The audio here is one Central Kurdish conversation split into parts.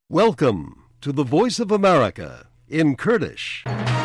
Welcome to the Voice of America in Kurdish.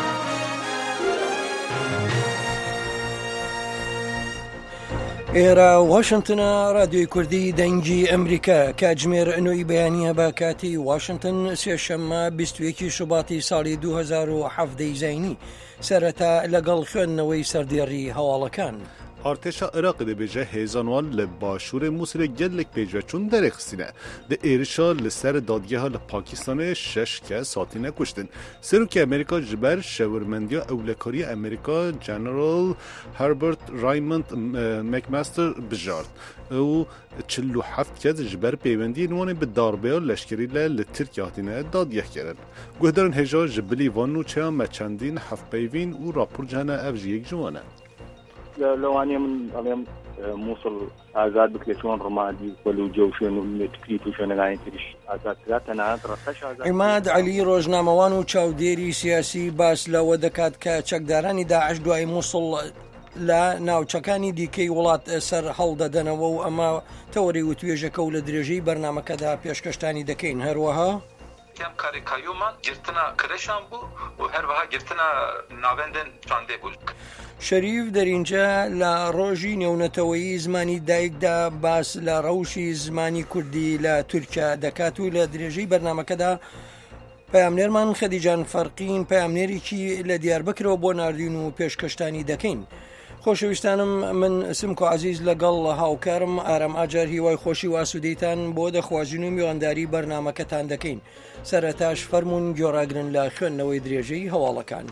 ئێرە واشنگتنە رادیۆی کوردی دەنگی ئەمریکا کاتژمێر نوێی بەیانیە بە کاتی واشنگتن سێشەممە 21 شوباتی ساڵی 2017 زینی سەرەتا لەگەڵ خوێندنەوەی سەردێڕی هەواڵەکان. ارتشا عراق دبیجه هیزانوان لباشور موسیل گلک بیجه چون درخستینه ده ایرشا لسر دادگه ها لپاکستان 6 کس هاتینه کشتن سرو که امریکا جبر شورمندی اولکاری امریکا جنرال هربرت رایموند مکماستر بجارد او 47 کس جبر پیوندی نوانه به داربه لشکری لترکیه هاتینه دادگه کردن گهدارن هجا جبلی وانو چه مچندین هفت پیوین و راپور جهنه افجی یک جوانه لو أنا من اليوم موصل آزاد بكليشون رمادي ولو جوشون وتكريت وشون غاين تريش آزاد ثلاثة أنا ترتش آزاد عماد علي روزنامەوان و چاودێری سیاسی باس لەوە دەکات کە چەکدارانی داعش دوای مووسڵ لە ناوچەکانی دیکەی وڵات سەر هەڵدەدەنەوە و ئەمە تەوەری و توێژەکە و لە درێژەی بەرنامەکەدا پێشکەشتانی دەکەین هەروەها kem karikayuman girtina kreşan bu و هەروەها girtina navendên çandê bû. شەریف دەرینجە لە ڕۆژی نێونەتەوەیی زمانی دایکدا باس لە ڕەوشی زمانی کوردی لە تورکیا دەکات و لە درێژەی بەرنامەکەدا پەیامنێرمان خەدیجان فەرقین پەیامنێرێکی لە دیاربەکرەوە بۆ ناردین و پێشکەشتانی دەکەین. خۆشەویستانم من سمکۆ عەزیز لەگەڵ هاوکارم ئارام ئاجار هیوای خۆشی و ئاسوودەیتان بۆ دەخوازیین و میوانداری بەرنامەکەتان دەکەین. سەرەتاش فەرموون گۆڕاگرن لە خوێندنەوەی درێژەی هەواڵەکان.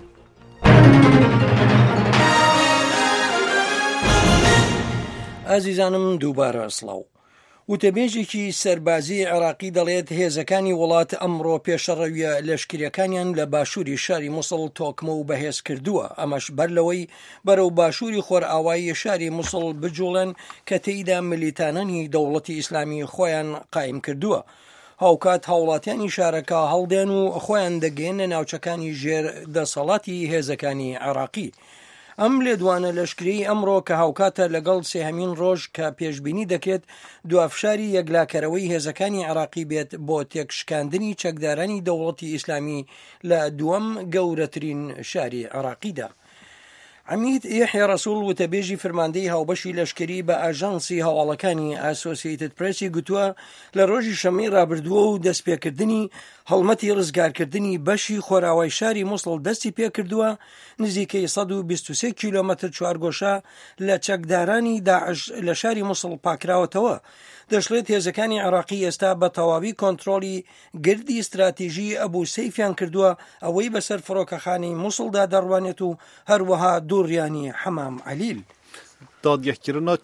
ئازیزانم دووبارە سڵاو. وتەبێژێکی سەربازی عێراقی دەڵێت هێزەکانی وڵات ئەمڕۆ پێشەڕەویە لەشکریەکانیان لە باشووری شاری مووسڵ تۆکمە و بەهێز کردووە ئەمەش بەر لەوەی بەرەو باشووری خۆرئاوایی شاری مووسڵ بجوڵێن کە تێیدا ملیتانانی دەوڵەتی ئیسلامی خۆیان قایم کردووە. هاوکات هاوڵاتیانی شارەکە هەڵدێن و خۆیان دەگەێنە ناوچەکانی ژێر دەسەڵاتی هێزەکانی عێراقی. ئەم لێدوانە لەشکری ئەمڕۆ کە هاوکاتە لەگەڵ سێهەمین ڕۆژ کە پێشبینی دەکرێت دوافشاری یەکلاکەرەوەی هێزەکانی عێراقی بێت بۆ تێکشکاندنی چەکدارانی دەوڵەتی ئیسلامی لە دووەم گەورەترین شاری عێراقیدا. عەمید یەحیا ڕەسوول وتەبێژی فرماندەی هاوبەشی لەشکری بە ئاژانسی هەواڵەکانی ئاسۆسییتد پرێسی گوتووە لە ڕۆژی شەمەی ڕابردووە و دەستپێکردنی هەڵمەتی ڕزگارکردنی بەشی خۆراوای شاری مووسڵ دەستی پێکردووە نزیکەی 123 کیلۆمەتر چوارگۆشە لە چەکدارانی داعش لە شاری مووسڵ پاکراوەتەوە. دەشڵێت هێزەکانی عێراقی ئێستا بە تەواوی کۆنتڕۆلی گردی استراتیژی ئەبوو سەیفیان کردووە ئەوەی بەسەر فڕۆکەخانەی مووسڵدا دەڕوانێت و هەروەها دووڕیانی حەمام عەلیل. دادگهکirina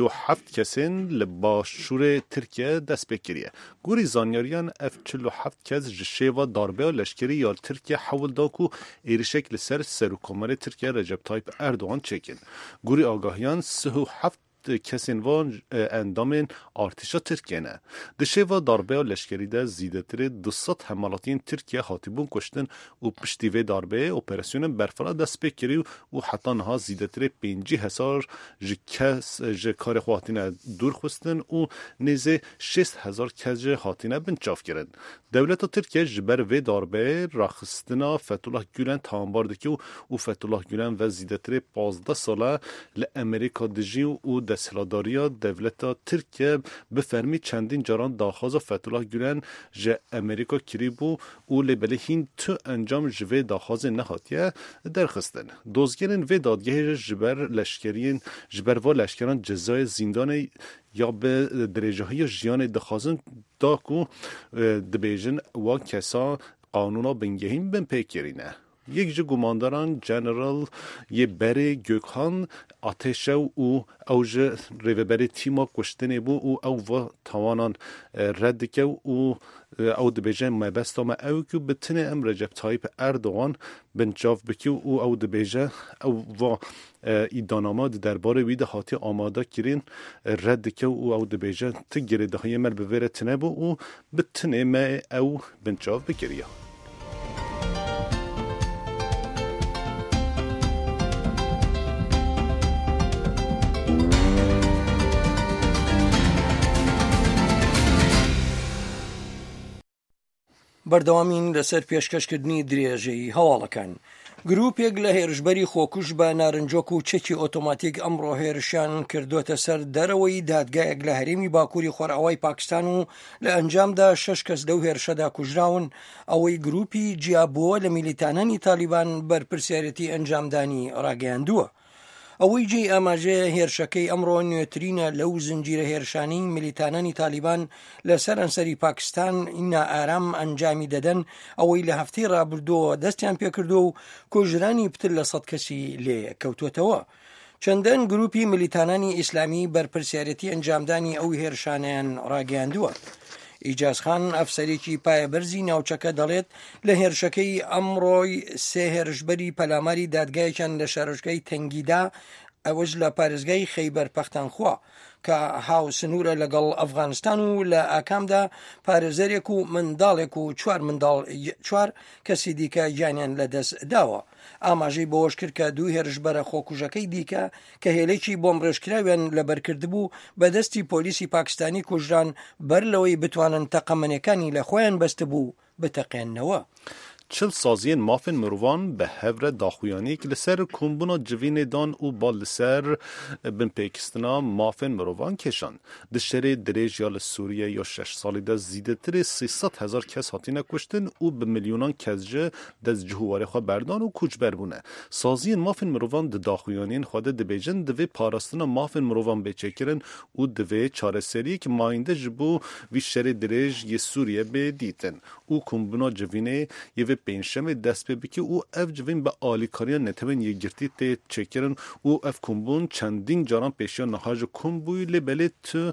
47 kesin li başûrê Tirkiye dest pê kiriye. Gurî zanyariyan ev 47 kes ji şêva darbeya leşkerî ya Tirkiye hewil da ku êrişek li ser Serokkomarê Tirkiye Recep Tayyip Erdogan çêkin. Gurî agahiyan 37 kesin van endamên artişa Tirkiye ne. Di şêva darbeya leşkerî de zîdetirê 200 hemalatiyên Tirkiye hatibûn kuştin û piştî vê darbeyê operasyonên berfira dest pê kirî û heta niha zîdetirê 5 hezar ji kes ji karê xwe hatine dûrxistin û nêzê 6000 kes jî hatine binçavkirin. Dewleta Tirkiye ji ber vê darbeyê raxistina Fethullah Gülen tawanbar dike û Fethullah Gülen ve zîdetirê 15 sala li Amerîka dijî û desthilatdariya devleta Tirkiye bi fermî çendîn caran daxwaza Fethullah Gülen ji Amerîka kirî bû û lêbelê hîn tu encam ji vê daxwazê nehatiye derxistin. Dozgerên vê dadgehê ji ber leşkeriyên ji ber va leşkeran cezayê zîndanê ya bi dirêjehiya jiyanê dixwazin da ku dibêjin wan kesa qanûna bingehîn bin pêkirîne. Yek ji gumandaran General yê berê Gökhan Ateşev û ew ji rêveberê tîma kuştinê bû û ew va tawanan red dike û ew dibêje mebesta me ew ku bi tinê em Recep Tayyip Erdogan binçav bike û ew dibêje ew va îdanama di derbarê wî de hatiye amade kirin red dike û ew dibêje ti girêdahiyê me bi vê re tune bû û bi tinê me ew binçav bikiriye. بەردەوامین لەسەر پێشکەشکردنی درێژەی هەواڵەکان. گروپێک لە هێرشبەری خۆکوش بە نارنجۆک و چەکی ئۆتۆماتیک ئەمڕۆ هێرشیان کردوتە سەر دەرەوەی دادگایەک لە هەرێمی باکووری خۆرئاوای پاکستان و لە ئەنجامدا 6 کەس لەو هێرشەدا کوژراون، ئەوەی گروپی جیابووە لە میلیتانانی تالیبان بەرپرسیارەتی ئەنجامدانی ڕاگەیاندووە. ئەوەی جێی ئاماژەیە هێرشەکەی ئەمڕۆ نوێترینە لەو زنجیرە هێرشانەی میلیتانانی تالیبان لەسەر ئەنسەری پاکستان نائارام ئەنجامی دەدەن، ئەوەی لە هەفتەی ڕابردووە دەستیان پێکردو و کۆژرانی پتر لە 100 کەسی لێ کەوتوتەوە. چەندەن گروپی میلیتانانی ئیسلامی بەرپرسیارەتی ئەنجامدانی ئەو هێرشانیان ڕاگەیاندووە. ئیجازخان ئەفسەرێکی پایەبەرزی ناوچەکە دەڵێت لە هێرشەکەی ئەمڕۆی 3 هێرشبەری پەلاماری دادگایەکیان لە شارۆچکەی تەنگیدا، ئەوەش لە پارێزگای خەیبەر پەختانخوا کە هاو سنوورە لەگەڵ ئەفغانستان و لە ئاکامدا پارێزەرێک و منداڵێک و 4 کەسی دیکە گیانیان لەدەست داوە. ئاماژەی بەوەش کرد کە 2 هێرشبەرە خۆکوژەکەی دیکە کە هێلێکی بۆمڕێژکراویان لەبەرکردبوو بەدەستی پۆلیسی پاکستانی کوژران بەر لەوەی بتوانن تەقەمەنەکانی لە خۆیان بەستبوو بتەقێننەوە. چل سازین مافن مروان به هفره داخویانی که لسر کمبونا جوین دان و با لسر بن پیکستنا مافن مروان کشان. دشتری دریج یا لسوریه یا 6 سالی ده زیده تر 300,000 کس هاتینه کشتن و به میلیونان کسجه دز جهواری خواه بردان و کوچ بربونه. سازین مافن مروان ده داخویانین خواده ده بیجن دوی پاراستنا مافن مروان بچکرن و دوی چاره سری که ماینده جبو وی شری دریج یه سوریه به دیتن و کمبونا جوینه یه پنجشنبه دست بکی او اف جوین به آلیکاریا نتوین یه گرتی ته چکرن او اف کمبون چندین جاران پیشیان نهاج کمبوی لبلی تو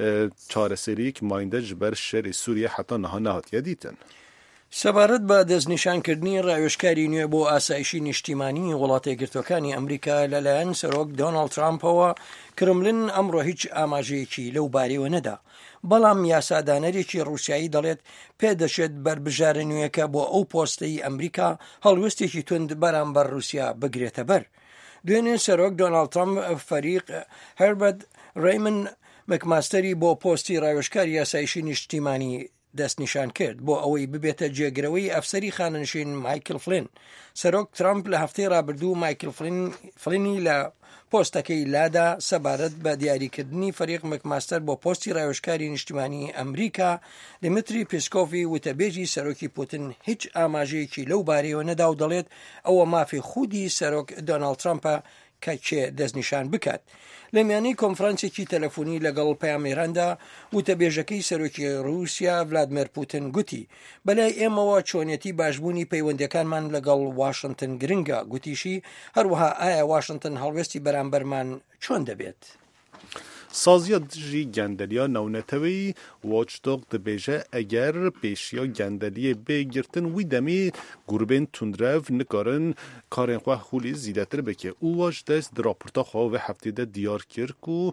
چاره سری که ماینده جبر شر سوریه حتی نهات یادیتن. سەبارەت بە دەستنیشانکردنی ڕاوێژکاری نوێ بۆ ئاسایشی نیشتیمانی وڵاتە یەکگرتوەکانی ئەمریکا لەلایەن سەرۆک دۆناڵد ترامپەوە، کرملن ئەمڕۆ هیچ ئاماژەیەکی لەو بارەوە نەدا، بەڵام یاسادانەرێکی ڕووسیایی دەڵێت پێدەچێت بربژارە نوێیەکە بۆ ئەو پۆستەی ئەمریکا هەڵوێستێکی تند بەرامبەر رووسیا بگرێتە بەر. دوێنێ سەرۆک دۆناڵد ترامپ فەریق هەربەرت ڕێیمن مەکماستەری بۆ پۆستی ڕاوێژکاری یاسایشی نیشتیمانی دەستنیشان کرد بۆ ئەوەی ببێتە جێگرەوەی ئەفسەری خانەنشین مایکل فلین. سەرۆک ترامپ لە هەفتەی ڕابردوو مایکل فلینی لە پۆستەکەی لادا سەبارەت بە دیاریکردنی فەریق مەکماستەر بۆ پۆستی ڕاوێژکاری نیشتیمانی ئەمریکا دیمتری پیسکۆفی وتەبێژی سەرۆکی پوتین هیچ ئاماژەیەکی لەو بارەیەوە نەدا و دەڵێت ئەوە مافی خودی سەرۆک دۆناڵد ترامپە کە چێ دەستنیشان بکات. لە میانەی کۆنفرانسێکی تەلەفۆنی لەگەڵ پەیامێراندا وتەبێژەکەی سەرۆکی رووسیا ڤلادیمیر پوتین گوتی بەلای ئێمەوە چۆنیەتی باشبوونی پەیوەندیەکانمان لەگەڵ واشنگتن گرنگە، گوتیشی هەروەها ئایا واشنگتن هەڵوێستی بەرامبەرمان چۆن دەبێت. سازیا دژی گندلیا نونتوی واچدوغ دبیجه اگر پیشیا گندلیه بگیرتن وی دمی گروبین تندرو نکارن کارن خواه خولی زیدتر بکه او واج دست دراپورتا خواه و هفته ده دیار کرد که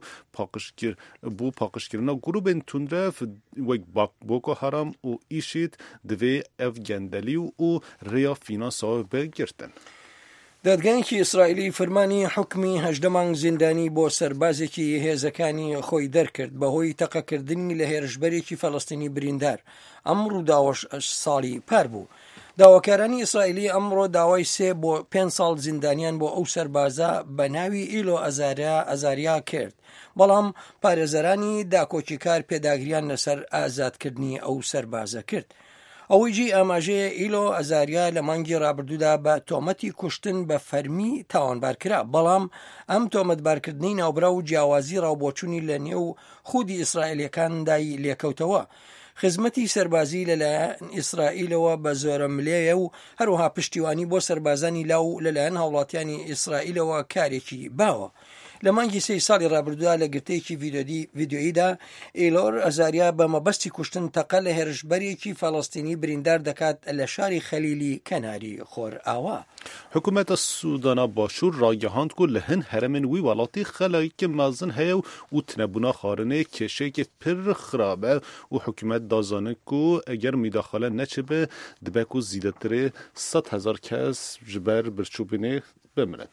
پاقشگرنا گروبین تندرو وی بوکو حرام و ایشید دوی اف گندلی و ریا فینانسا بگیرتن. دادگایەکی ئیسرائیلی فەرمانی حکمی 18 مانگ زیندانی بۆ سەربازێکی هێزەکانی خۆی دەرکرد بەهۆی تەقەکردنی لە هێرشبەرێکی فەڵەستینی بریندار. ئەم ڕووداوەش ساڵی پار بوو. داواکارانی ئیسرائیلی ئەمڕۆ داوای 3 بۆ 5 ساڵ زیندانیان بۆ ئەو سەربازە بە ناوی ئیلۆ ئەزاریا کرد، بەڵام پارێزەرانی داکۆکیکار پێداگریان لەسەر ئازادکردنی ئەو سەربازە کرد. ئەوەی جێی ئاماژەیە ئیلۆ ئەزاریا لە مانگی ڕابردوودا بە تۆمەتی کوشتن بە فەرمی تاوانبارکرا، بەڵام ئەم تۆمەتبارکردنی ناوبرا و جیاوازی ڕاوبۆچوونی لە نێو خودی ئیسرائیلەکاندای لێکەوتەوە. خزمەتی سەربازی لەلایەن ئیسرائیلەوە بە زۆرە ملێیە و هەروەها پشتیوانی بۆ سەربازانی لاو لەلایەن هاوڵاتیانی ئیسرائیلەوە کارێکی باوە. لە مانگی 3 ساڵی ڕابردوودا لە گرتەیەکی ڤیدیۆییدا ئیلۆر ئەزاریا بە مەبەستی کوشتن تەقە لە هێرشبەرێکی فەڵەستینی بریندار دەکات لە شاری خەلیلی کەناری خۆرئاوا. حکوومەتە سوودانا باشوور ڕاگەهاند و لە هەن هەرمن وی وڵاتی خەڵکی مەزن هەیە و تنەبوونا خارنێ کێشەیەکی پر خراپە و حکوومەت دازانێت و ئەگەر میداخەلە نەچبێ دەبێت و زیدەترێ 100,000 کەس ji ber birçûbûnê bimrin.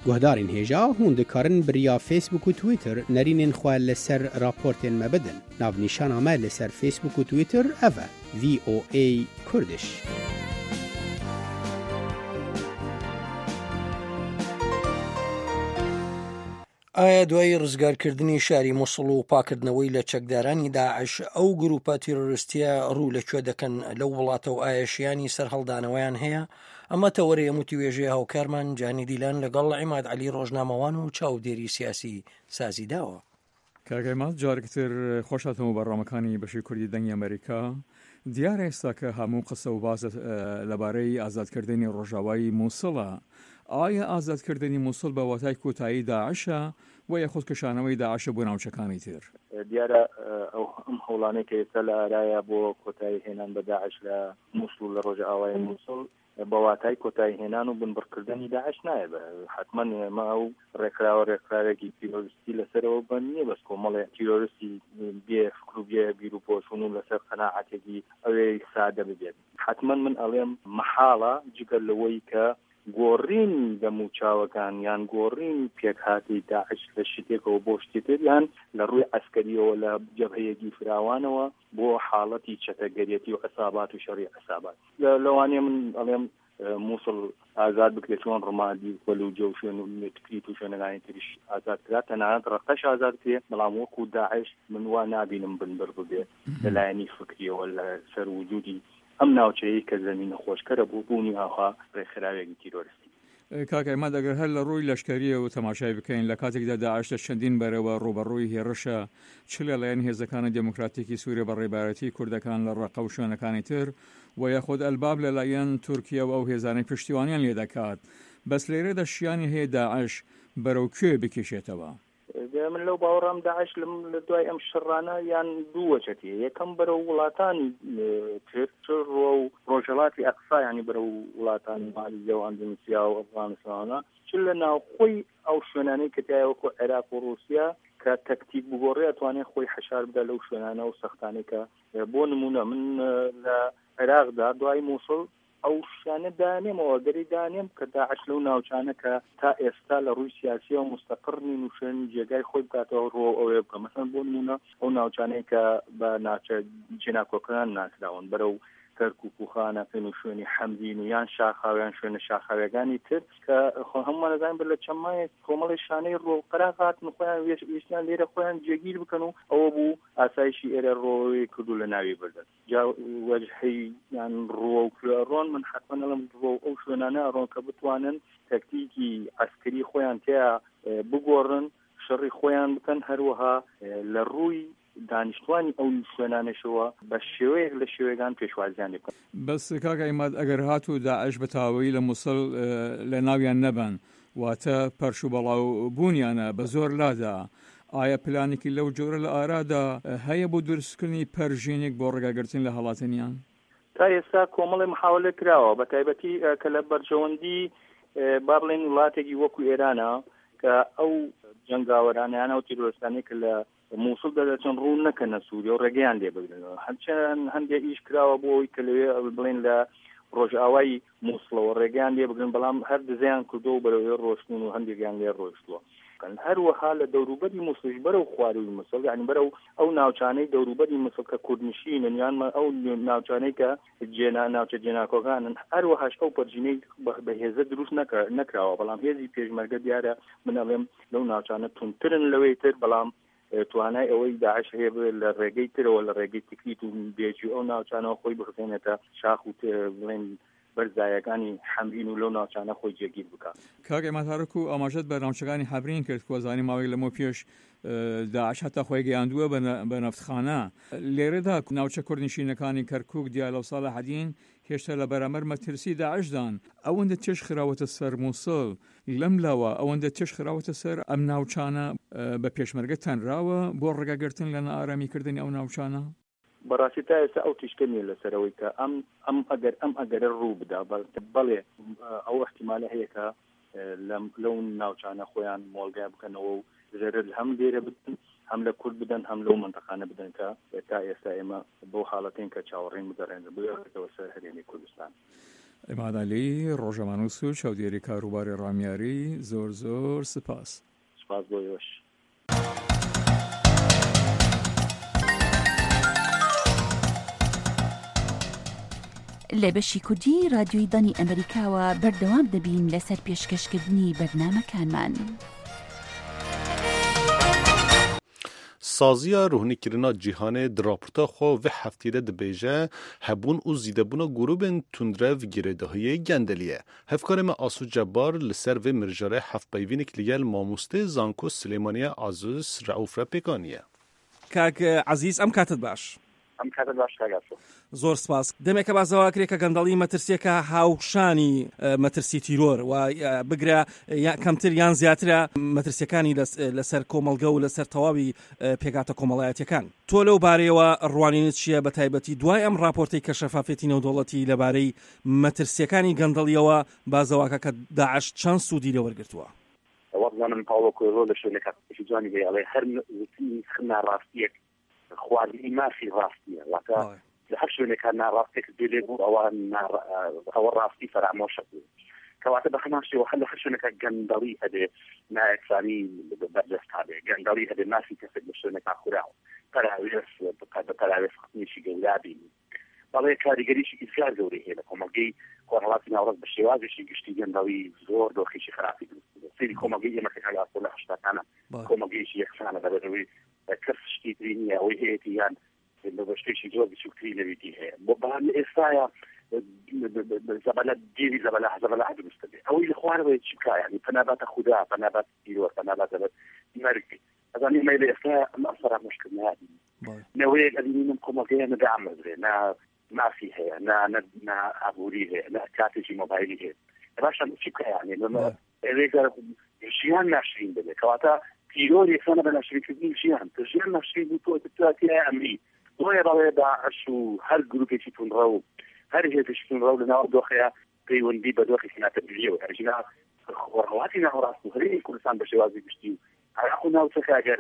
گهدارین هیجا هون دکارن بریا فیسبوک و تویتر نرینین خواه لسر راپورتین مبدن. ناو نیشان آمه لسر فیسبوک و تویتر اوه VOA کردش. ئایا دوای ڕزگارکردنی شاری مووسڵ و پاکردنەوەی لە چەکدارانی داعش ئەو گروپە تیرۆریستیە ڕوو لەکوێ دەکەن لەو وڵاتەوە ئایشیانی سەرهەڵدانەوەیان هەیە؟ ئەمە تەوەرەیە موتی وێژەیە هاوکارمان جانی دیلان لەگەڵ عیماد عەلی ڕۆژنامەوان و چاودێری سیاسی سازی داوە. کاگەیمات جارێکتر خۆشاتەوە بەڕامەکانی بەشی کوردی دەنگی ئەمریکا دیارە ئێستا کە هەموو قسە و باز لەبارەی ئازادکردنی ڕۆژاوایی مووسڵە. ئایا ئازادکردنی مووسڵ بە واتای کۆتایی داعشە و یە خودکەشانەوەی داعشە بۆ ناوچەکانی تر؟ دیارە ئەم هەوڵانەی کە ئێستا لە ئارایە بۆ کۆتایی هێنان بە داعش لە مووسڵ لە ڕۆژە ئاوای مووسڵ بە واتای کۆتایی هێنان و بنبڕکردنی داعش نایە حتمما ئێمە ئەو ڕێکخراوێکی تیرۆریستی لەسەرەوە بن نییە بەس کۆمەڵێ تیرۆریستی بێ فکر و بێ بیر و پۆشون و لەسەر قەناعەتێکی ئەوەی سادە ببێت. حتمما من ئەڵێم مەحاڵە جگەر لەوەی کە گۆڕین دەموچاوەکان یان گۆڕین پێکهاتی داعش لە شتێکەوە بۆ شتێتر یان لە ڕووی ئەسکەریەوە لە جەبهەیەکی فراوانەوە بۆ حاڵەتی چەتەگەریەتی و عەسابات و شەڕی عەسابات لەوانەیە من ئەڵێم مووسڵ ئازاد بکرێت چۆن ڕمادی وەلوجە و شوێن و تکریت و شوێنەکانی تریش ئازاد کرا تەنانەت ڕقەش ئازاد کرێ بەڵام وەکو داعش من وا نابینم بنبەر ببێت لەلایەنی فکریەوە لە سەر وجودی ئەم ناوچەیە کە زەمینە خۆشکەرە بۆ بوونی ئاها ڕێکخراوێکی تیرۆریستی. کاکەیماد ئەگەر هەر لە ڕووی لەشکریە و تەماشای بکەین لە کاتێکدا داعش لە چەندین بەرەوە ڕوبەڕووی هێرشە چ لەلایەن هێزەکانی دموکراتیکی سووریا بە ڕێبارەتی کوردەکان لە ڕقە و شوێنەکانی تر و یاخود ئەلباب لەلایەن تورکیا و ئەو هێزانەی پشتیوانیان لێ دەکات بەس لێرەدا شیانی هەیە داعش بەرەو کوێ بکێشێتەوە؟ من لەو باوەڕام داعش لە دوای ئەم شڕانە یان دوو وەچەتی یەکەم بەرەو وڵاتانی تر ڕۆ و ڕۆژهەڵاتی ئەقسا ینی بەرەو وڵاتانی مالیزیا و ئەندونیسیا و ئەفغانستانە چ لە ناوخۆی ئەو شوێنانەی کە تایە وەکو عێراق و رووسیا کە تەکتیک بگۆڕێ ئەتوانێت خۆی حەشار بدە لەو شوێنانە و سەختانەی کە بۆ نمونە من لە عێراقدا دوای مووسڵ ئەو شانە دانێمەوە گەری دانێم کە داعش لەو ناوچانە کە تا ئێستا لە ڕووی سیاسی و مستەقر نین و شوێن جێگای خۆی بکاتەوە ڕۆ ئەوێ بکە مەسەن بۆ نمونە ئەو ناوچانەی کە بە ناچە جێناکۆکردان ناسراون بەرەو کەرک و کوخانە پێن و شوێنی حەمدین و یان شاخاویان شوێنە شاخاویەکانی تر کە هەمومان دەزانین بە لە چەمای کۆمەڵی شانەی ڕۆقەراغات خۆیان وێشتیان لێرە خۆیان جێگیر بکەن و ئەوە بوو ئاسایشی ئێرە ڕۆی کردو لە ناوی بردن جا وەجهەی یان ڕۆ و ڕۆن من حتمما لەم ڕۆ ئەو شوێنانە ڕۆن کە بتوانن تەکتیکی عەسکەری خۆیان تیا بگۆڕن شەڕی خۆیان بکەن هەروەها لە ڕووی دانیشتوانی ئەو شوێنانەشەوە بە شێوەیەک لە شێوەیەکان پێشوازیان لێ بکەن. بەس کاکەیماد ئەگەر هاتوو داعش بە تاوەیی لە مووسڵ لە ناویان نەبن واتە پەرش و بەڵاو بوونیانە بە زۆر لادا ئایا پلانێکی لەو جۆرە لە ئارادا هەیە بۆ دروستکردنی پەرژینێک بۆ ڕێگاگرتن لە هەڵاتنیان؟ تا ئێستا کۆمەڵی محاولە کراوە بە تایبەتی کە لە بەرژەوەندی با بڵێن وڵاتێکی وەکو ئێرانە کە ئەو جەنگاوەرانیانە و تیرۆریستانەی کە لە مووسڵ دەدەچەن ڕوون نەکەنە سووریا و ڕێگەیان لێ بگرنەوە هەرچەند هەندێک ئیش کراوە بۆ ئەوی کە لەوێ بڵێن لە ڕۆژئاوای مووسڵەوە ڕێگەیان لێ بگرن بەڵام هەر دزیان کردو بەرەوەی ڕۆشتون و هەندێکیان لێ ڕۆیشتووە هەروەها لە دەوروبەری مووسڵش بەرەو خواروی مووسڵ یعنی بەرەو ئەو ناوچانەی دەوروبەری مووسڵ کە کوردنشینن یان ئەو ناوچانەی کە ناوچە جێناکۆکانن هەروەهاش ئەو پەرژینەی بەهێزە دروست نەکراوە بەڵام هێزی پێشمەرگە دیارە من ئەڵێم لەو ناوچانە تونترن لەوەی تر بەڵام توانای ئەوەی داعش هەیە لە ڕێگەی ترەوە لە ڕێگەی تکریت و بێجی ئەو ناوچانەوە خۆی بخێنێتە شاخ و بڵێن بەرزایەکانی حەمرین و لەو ناوچانە خۆی جێگیر بکات. کاک ئەماتارک و ئاماژەت بە ناوچەکانی حەبرین کرد کۆزانی ماوەی لەمە پێش داعش هەتا خۆی گەیاندووە بە نەفتخانە لێرەدا ناوچە کوردنشینەکانی کەرکووک دیالە و ساڵەحەدین هێشتا لە بەرامبەر مەترسی داعشدان ئەوەندە چێش خراوەتە سەر مووسڵ لەم لاوە ئەوەندە چێش خراوەتە سەر ئەم ناوچانە بە پێشمەرگە تەنراوە بۆ ڕێگاگرتن لە ئارامیکردنی ئەو ناوچانە بەڕاستی تا ئێستا ئەو تیشکە نیە لەسەرەوەی کە ئەم ئەگەرە ڕوو بدا بەڵێ ئەو احتیمالە هەیە کە لەو ناوچانە خۆیان مۆڵگای بکەنەوە و زێرت هەم لێرە بدن هەم لە کورد بدەن هەم لەو منتەقانە بدەن کە تا ئێستا ئێمە بۆ حاڵەتین کە چاوەڕێن بدەڕێن بگەڕێتەوە سەر هەرێمی کوردستان. ئەمادالی ڕۆژەمانوس و چاودێری کاروباری ڕامیاری زۆر سپاس بۆیەوەش. لە بەشی کوردی رادیۆی دانی ئەمریکاوە بەردەوام دەبین لەسەر پێشکەشکردنی بەرنامەکانمان. سازیا روحنیکردنا جیهان دراپورتا خو و هفتیده دبیجه هبون و زیدبونا گروبن تندرو گیردهایی گندلیه. هفکار ما آسو جبار لسر و مرجاره هفت بیوینک لیگل ماموسته زانکو سلیمانی عزیز رعوف را پیکانیه. کاک عزیز ام کاتت باش. ام کاتت باش کاگاسو. زۆر سپاس دەمێکە بازەوە کرێکە گەندەڵی مەترسیەکە هاوشانی مەترسی تیرۆر و بگرە کەمتر یان زیاترە مەترسیەکانی لەسەر کۆمەڵگە و لەسەر تەواوی پێگاتە کۆمەڵایەتیەکان. تۆ لەو بارەیەوە ڕوانینت چییە بە تایبەتی دوای ئەم راپۆرتەی کە شەفافێتی نێودەوڵەتی لەبارەی مەترسیەکانی گەندەڵیەوە بازەوەکە کە داعش چەند سوودی لەوەرگرتووە؟ وەڵام پاولۆ کوێرۆ لە شوێنێکی جوانی بێڵێ هەر ناڕاستیەک خواردنی مافی ڕاستیە واتە هەر شوێنێکە ناڕاستێک دێ بوو ئەوە ڕاستی فەرامۆشە بوو کەواتە بە هەمان شێوە هەر لە هەر شوێنێکە گەندەڵی هەبێ نایەکسانی بەردەست هەبێ گەندەڵی هەبێ مافی کەسێک لە شوێنێکا خوراوە پەراوێز خستنیشی گەورابی بەڵێ کاریگەریشی ئیسیار گەورەی هەیە لە کۆمەلگەی خۆرهەڵاتی ناوەڕاست بە شێوازێکی گشتی گەندەڵی زۆر دۆخێکی خراپی دروست سری کۆمەلگەی ئێمە کە لە هەشتاکانە کۆمەلگەیشی یەکسانە بەبەرەوەی کەس شتی تری نییە ئەوەی هەیەتی یان بە شتێکی زۆر بچووکتری لەویدی هەیە بۆ بەڵام ئێستاە زەبەلە دیوی زەبەلە دروستە بێ ئەوەی لە خوارەوەی چی بکە یعنی پەناباتە خودا پەنابات تیرۆر پەناباتە مەرگ ئەزانی ئێمە لە ئێستا ئەم ئەسەرا مشکلنیادی نەوەیەک ئەبینیم کۆمەلگەیە نەدامەدرێ مافی هەیە نا ئابووری هەیە نا کاتێکی مۆبایلی هەیە باشە چی بکە یعنی ئێوێگە ژیان ناشرین بێ کەواتە تیرۆر یەکسانە بە ناشرینکردنی ژیان ژیان ناشرین بوو تۆ ئەمری بۆیە بەڵێ داعش و هەر گروپێکی تونڕە و هەر هێزێکی تونڕە و لەناو دۆخەیە پەیوەندی بە دۆخی خناتە بلیەوە هەرژینا خۆڕەڵاتی ناوەڕاست و هەرێمی کوردستان بە شێوازی گشتی و عێراق و ناوچەکە ئەگەر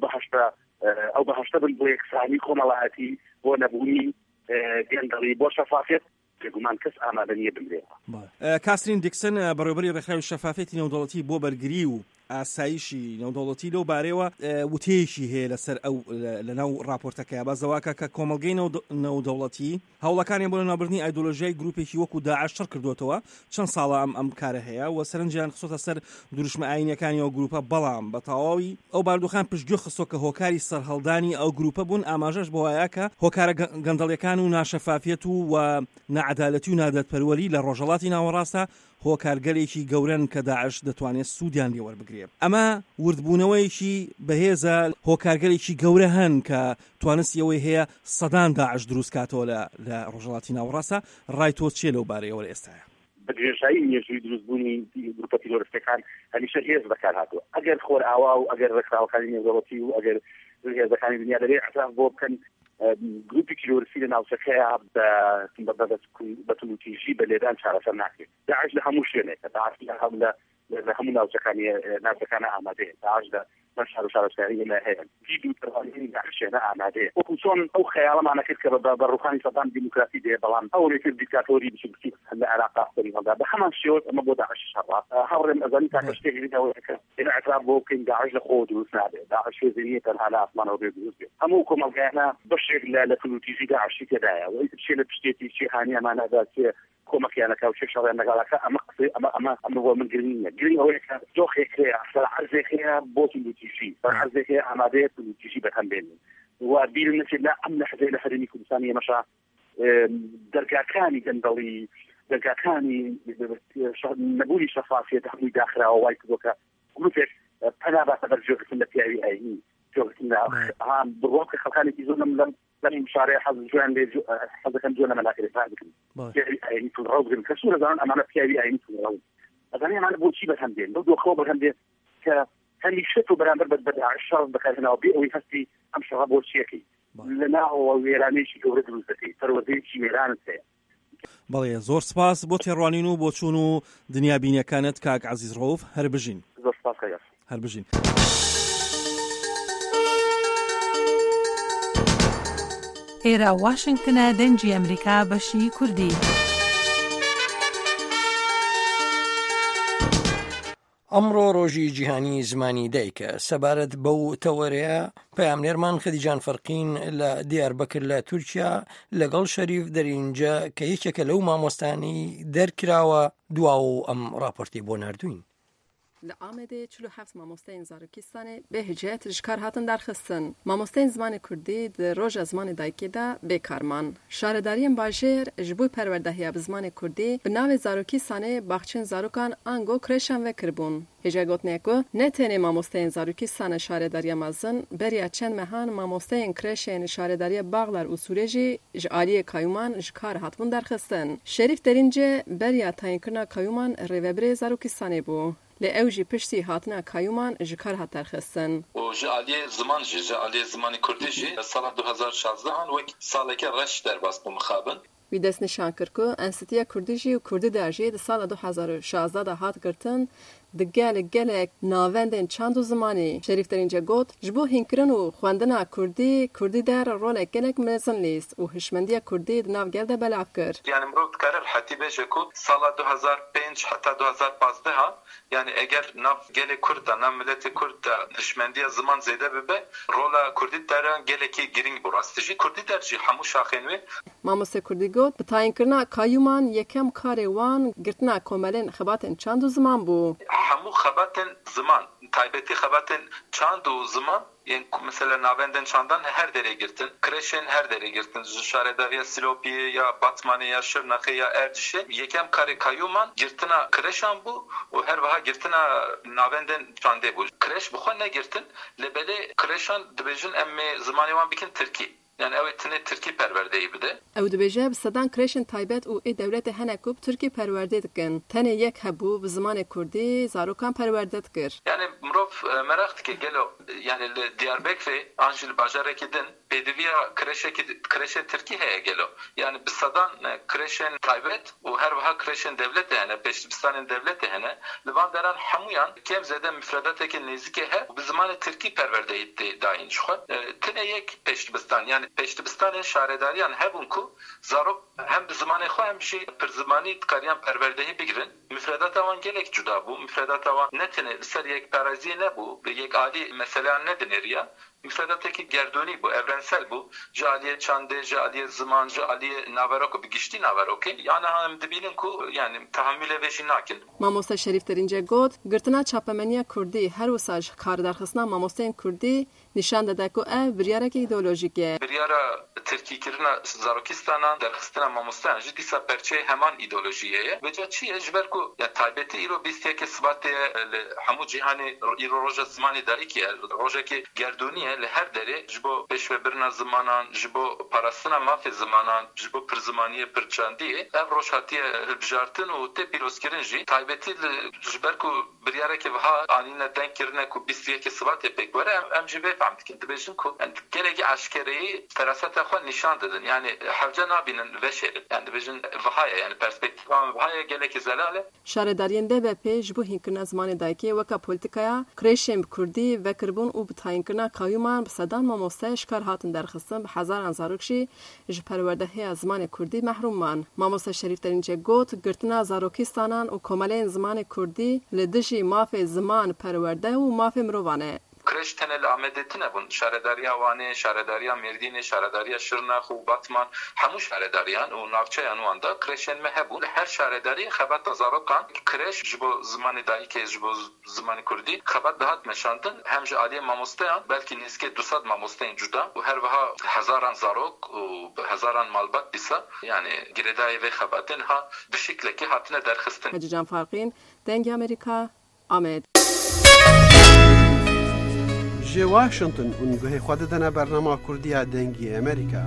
ئەو بەهەشتە بن بۆ یەکسانی کۆمەڵایەتی بۆ نەبوونی گەندەڵی بۆ شەفافێت بێگومان کەس ئامادە نییە بمرێەوە. کاسرین دیکسن بەڕێوەبەری ڕێکخراوی شەفافێتی نێودەوڵەتی بۆ بەرگری و ئاسایشی نێودەوڵەتی لەو بارەوە وتەیەکی هەیە لەسەر ئەو لەناو راپۆرتەکەیە بازەواکە کە کۆمەلگەی نێودەوڵەتی هەوڵەکانی بۆ لەناوبردنی ئایدۆلۆژیای گروپێکی وەکو داعش شەڕ کردوێتەوە چەند ساڵە ئەم کارە هەیە و سەرنجیان خستۆتە سەر دروشمە ئاینیەکانی ئەو گروپە بەڵام بە تەواوی ئەو باردوخان پشتگوێ خستۆ کە هۆکاری سەرهەڵدانی ئەو گروپە بوون ئاماژەش بۆ وایە کە هۆکارە گەندەڵیەکان و ناشەفافیەت و نەعەدالەتی و نادەتپەروەری لە ڕۆژهەڵاتی ناوەڕاستە هۆکارگەلێکی گەورن کە داعش دەتوانێت سوودیان لێوەربگرێت. ئەمە وردبوونەوەیکی بەهێزە هۆکارگەلێکی گەورە هەن کە توانستیەوەی هەیە سەدان داعش دروست کاتەوە لە ڕۆژهەڵاتی ناوەڕاستە ڕای تۆ چیە لەو بارەیەوە ئێستاە؟ بەگرێژایی مێژووی دروستبوونی گروپە تیرۆریستەکان هەمیشە هێز بەکار هاتووە ئەگەر خۆر ئاوا و ئەگەر ڕێکخراوەکانی نێودەوڵەتی و ئەگەر هێزەکانی دنیا دەبێ ئەحساس بۆ بکەن گروپی تیرۆریستی لە ناوچەکەیە بە تونوتیژی بە لێدان چارەسەر ناکرێت داعش لە هەموو شوێنێکە داعش لە هەموو ناوچەکانی ئامادەیە داعش لە شار و شارۆچکاری ئێمە هەیە دیدوتڕانی داعشێنە ئامادەیە وەکو چۆن ئەو خەیاڵەمانە کرد کە بە ڕوخانی سەدان دیموکراسی دێ بەڵام ئەو رێکرد دیکتاتۆری بچووکی لە عێراق سەری هەڵدا بە هەمان شێوە ئەمە بۆ داعش شەڕات هەوڕێم ئەزانی تاکە شتێکی دیکەوەیەکە ئێمە اعتراف بۆ بکەین داعش لە خۆ دروست نابێت داعش هێزیە تەنها لە ئاسمانەوە بێ دروست بێت هەموو کۆمەلگایانە بەشێک لە تونوتیژی داعشی تێدایە و چێ لە پشتێتی جیهانیەمانەدا چێ کۆمەکیانەکە و چێ شەڕیان لەگەڵەکە ئەمە بۆ من گرنگە گرنگ ئەوەیە کە دۆخێک هەیە عەرزێک هەیە بۆ تونوتیژی عەرزێک هەیە ئامادەیە تونوتیژی بەکەم بێنین و بیر نەچێت لە ئەم لەحظەیە لە هەرێمی کوردستانی ئێمەشا دەرگاکانی گەندەڵی دەرگاکانی نەبوونی شەفافیەت هەمووی داخراوە وای کردوکە گروپێک پەناباتە بەرجێگرتن لە پیاوی ئاینی بڕۆکە خەڵکانێکی زۆر لەم شارەیە حەزەکەم جۆ لەمە ناکرێت بکەن پیاوی ئاینی تونڕەو بگرن کە سوورە زانن ئەمانە پیاوی ئاینی تونڕەو ئەزانێ ئەمانە بۆچی بەهەم دێن بۆ دۆخەوە بەهەم دێن کە هەمیشە تۆ بەرامبەر بە داعش شەڕ بەکارهێناوە بێ ئەوەی هەستی ئەم شەڕە بۆچیەکەی لەناوەوە وێرانەیەکی گەورە دروست دەکەی پەروەردەیەکی وێرانت هەیە. بەڵێ زۆر سپاس بۆ تێڕوانین و بۆ چوون و دنیابینیەکانت کاک عەزیز ڕەوف هەر بژین. زۆر سپاس کاک هەر بژین. ئێرە واشنگتنە دەنجی ئەمریکا بەشی کوردی. ئەمڕۆ ڕۆژی جیهانی زمانی دایکە. سەبارەت بەو تەوەرەیە پەیامنێرمان خەدیجان فەرقین لە دیاربەکر لە تورکیا لەگەڵ شەریف دەرینجە کە یەکێکە لەو مامۆستانی دەرکراوە دواوە ئەم راپۆرتی بۆ ناردوین. Li Amedê 47 mamosteyên Zarokistanê bê hicret ji kar hatin derxistin. Mamosteyên zimanê Kurdî di roja zimanê dayikê de bêkarman. Şaredariyên bajêr ji bo perwerdehiya bi zimanê Kurdî bi navê Zarokistanê baxçeyên zarokan ango kreşan ve kirbûn. Hêja gotinê ku ne tenê mamosteyên Zarokistanê şaredariya mezin, beriya çend mehan mamosteyên kreşên şaredariya Bağlar û Sûrê jî ji aliyê kayûman ji kar hatibûn derxistin. Şerîf derince beriya tayînkirina kayûman rêveberê Zarokistanê bû. Li ew jî piştî hatina kayûman ji kar hat derxistin. û ji aliyê ziman jî ji aliyê zimanê Kurdî jî sala 2016 wek saleke reş derbas bû mixabin. Wî dest nîşan kir ku Enstitûya Kurdî jî û Kurdî der jî di sala 2016 de hat girtin di gelek navendên çand û zimanî. Şerîf derince got ji bo hînkirin û xwendina Kurdî der rolek gelek mezin lîst û hişmendiya Kurdî di nav gel de belav kir. Yani mirov dikare hetî bêje ku sala 2005 heta 2015 yani eger nav gelê Kurd da nav milletê Kurd da hişmendiya ziman zêde bibe rola Kurdî deran gelekî giring bû rastî jî Kurdî der jî hemû şaxên wê. Mamoste Kurdî got bi tayînkirina kayûman yekem karê wan girtina komelên xebatên çand û ziman bû. Hemû xebatên ziman taybetî xebatên çand û ziman yani mesela navendên çandan her derê girtin, kreşên her derê girtin, ji şaredariya Silopiyê ya Batmanê ya Şirnexê ya Ercişê yekem karê kayûman girtina kreşan bû û her wiha girtina navendên çandê bû. Kreş bi xwe negirtin, li belê kreşan dibêjin em ê zimanê wan bikin Tirkî. Yani ew tine Tirkî perwerdeyî bide. Ew dibêje bi sedan kreşên taybet û ê dewletê hene ku bi Tirkî perwerdê dikin. Tenê yek hebû bi zimanê Kurdî zarokan perwerde dikir. Yani mirov merak dike gelo yani li Diyarbekirê an jî li bajarekî din pêdiviya kreşê Tirkî heye gelo. Yani bi sedan kreşên taybet û her wiha kreşên devletê hene, Pêşdibistanên devletê hene. Li van deran hemûyan kêm zêde müfredatekî nêzîkê he û bi zimanê Tirkî perwerdeyî tê dayîn ji xwe. Tine yek Pêşdibistan yani Pêşdibistanên şaredariyan hebûn ku zarok hem bi zimanê xwe hem jî pir zimanî dikariyan perwerdehî bigirin. Müfredata wan gelek cuda bû. Müfredata wan ne tine li ser yekperaziyê nebû, yek alî meseleyan nedinêriya. Müfredatekî gerdonî bû, evrensel bû. Ji aliyê çandê, ji aliyê ziman, ji aliyê naverok bi giştî naverokê. Yani em dibînin ku yani tahammülê vê jî nakin. Mamoste Şerîf derince got, girtina çapemeniya Kurdî her wisa ji kardarxistina mamosteyên Kurdî nîşan dide ku ev biryarekî îdeolojîk e. Biryara Tirkîkirina Zarokistanan derxistina mamosteyan jî dîsa perçeyê heman îdeolojiyê ye. Vêca çi ye ji ber ku taybetî îro bîstiyekê Sibatê li hemû cîhanê îro roja zimanê dayîkê ye. Rojekê gerdonî ye li her derê ji bo pêşvebirina zimanan, ji bo parastina mafê zimanan, ji bo pirzimaniyê pirçandiyê ev roj hatiye hilbijartin û tê pîrozkirin jî taybetî ji ber ku biryarekê wiha anîne denk kirine ku bîstiyekê Sibatê pêk were em jî vê fehm dikin. Dibêjin ku gelekî eşkereyî feraseta xwe nîşan didin. Yani hevce nabînin veşêrin. Yani dibêjin vihaya yani perspektîva vihaya gelekî zelal e. Şaredariyên DBP ji bo hînkirina zimanê dayîkê weka polîtikaya kreşên bi Kurdî vekirbûn û bi tayînkirina kayûman bi sedan mamoste ji kar hatin derxistin bi hezaran zarok jî ji perwerdehiya zimanê Kurdî mehrûman. Mamoste Şerîf derince got girtina Zarokistanan û komeleyên zimanê Kurdî li dijî mafê ziman perwerde û mafê mirovan e. Kreş tenel Amedetine bun şaredariya Wanê, şaredariya Mêrdînê, şaredariya Şirnex û Batman hemû şaredariyan û navçeyan wan da kreşên me hebûn. Her şaredarî xebata zarokan kreş ji bo zimanê dayîkê ji bo zimanê Kurdî xebat dihat meşandin hem ji aliyê mamosteyan belkî nêzîkê 200 mamosteyên cuda û her wiha hezaran zarok û hezaran malbat dîsa yani girêdayê vê xebatên ha bi şeklekî hatine derxistin. Hacıcan Farqîn, Dengê Amerîka, Amed. ji Washington û guhê xwe didine bernama Kurdiya Dengê Amerîka.